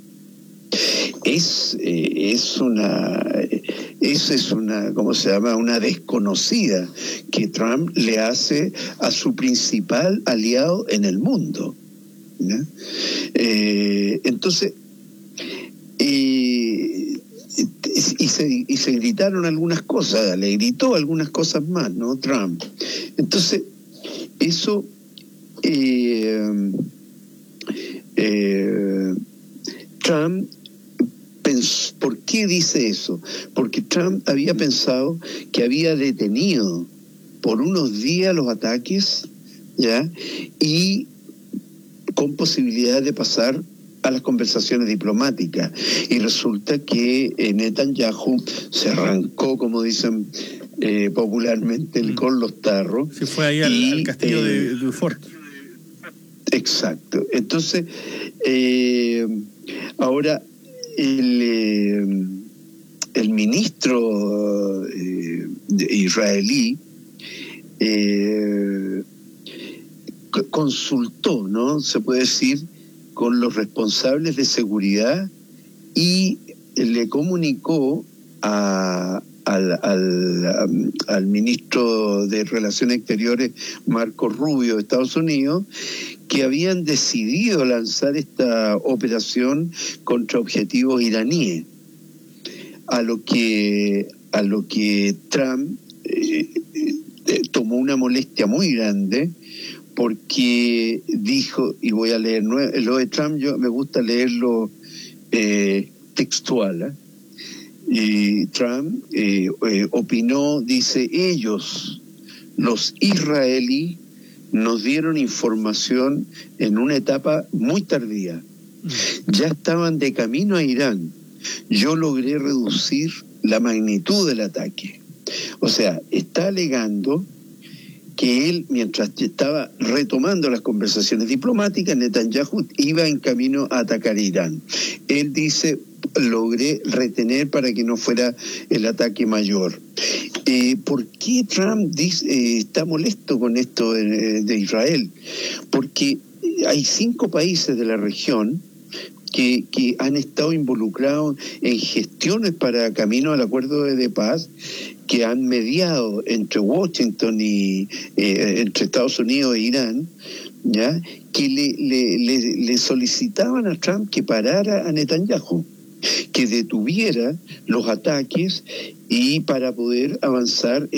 Es, eh, es una, eso es una, ¿cómo se llama? Una desconocida que Trump le hace a su principal aliado en el mundo, ¿no? Eh, entonces, eh, y se, y se gritaron algunas cosas, le gritó algunas cosas más, ¿no? Trump. Entonces, eso, eh, eh, Trump, pens- ¿por qué dice eso? Porque Trump había pensado que había detenido por unos días los ataques, ¿ya? Y con posibilidad de pasar a las conversaciones diplomáticas, y resulta que eh, Netanyahu se arrancó, como dicen eh, popularmente, el, con los tarros. Se fue ahí al, y, al castillo eh, de Beaufort. Exacto. Entonces, eh, ahora el, eh, el ministro eh, israelí eh, consultó, ¿no? Se puede decir, con los responsables de seguridad y le comunicó a, al, al, al ministro de Relaciones Exteriores, Marco Rubio, de Estados Unidos, que habían decidido lanzar esta operación contra objetivos iraníes, a lo que, a lo que Trump eh, eh, tomó una molestia muy grande, porque dijo, y voy a leer, lo de Trump yo me gusta leerlo eh, textual, ¿eh? Y Trump eh, eh, opinó, dice, ellos, los israelíes, nos dieron información en una etapa muy tardía. Ya estaban de camino a Irán. Yo logré reducir la magnitud del ataque. O sea, está alegando que él, mientras estaba retomando las conversaciones diplomáticas, Netanyahu iba en camino a atacar a Irán. Él dice, logré retener para que no fuera el ataque mayor. Eh, ¿Por qué Trump dice, eh, está molesto con esto de, de Israel? Porque hay cinco países de la región que, que han estado involucrados en gestiones para camino al acuerdo de, de paz, que han mediado entre Washington y eh, entre Estados Unidos e Irán, ¿ya? Que le, le, le, le solicitaban a Trump que parara a Netanyahu, que detuviera los ataques y para poder avanzar en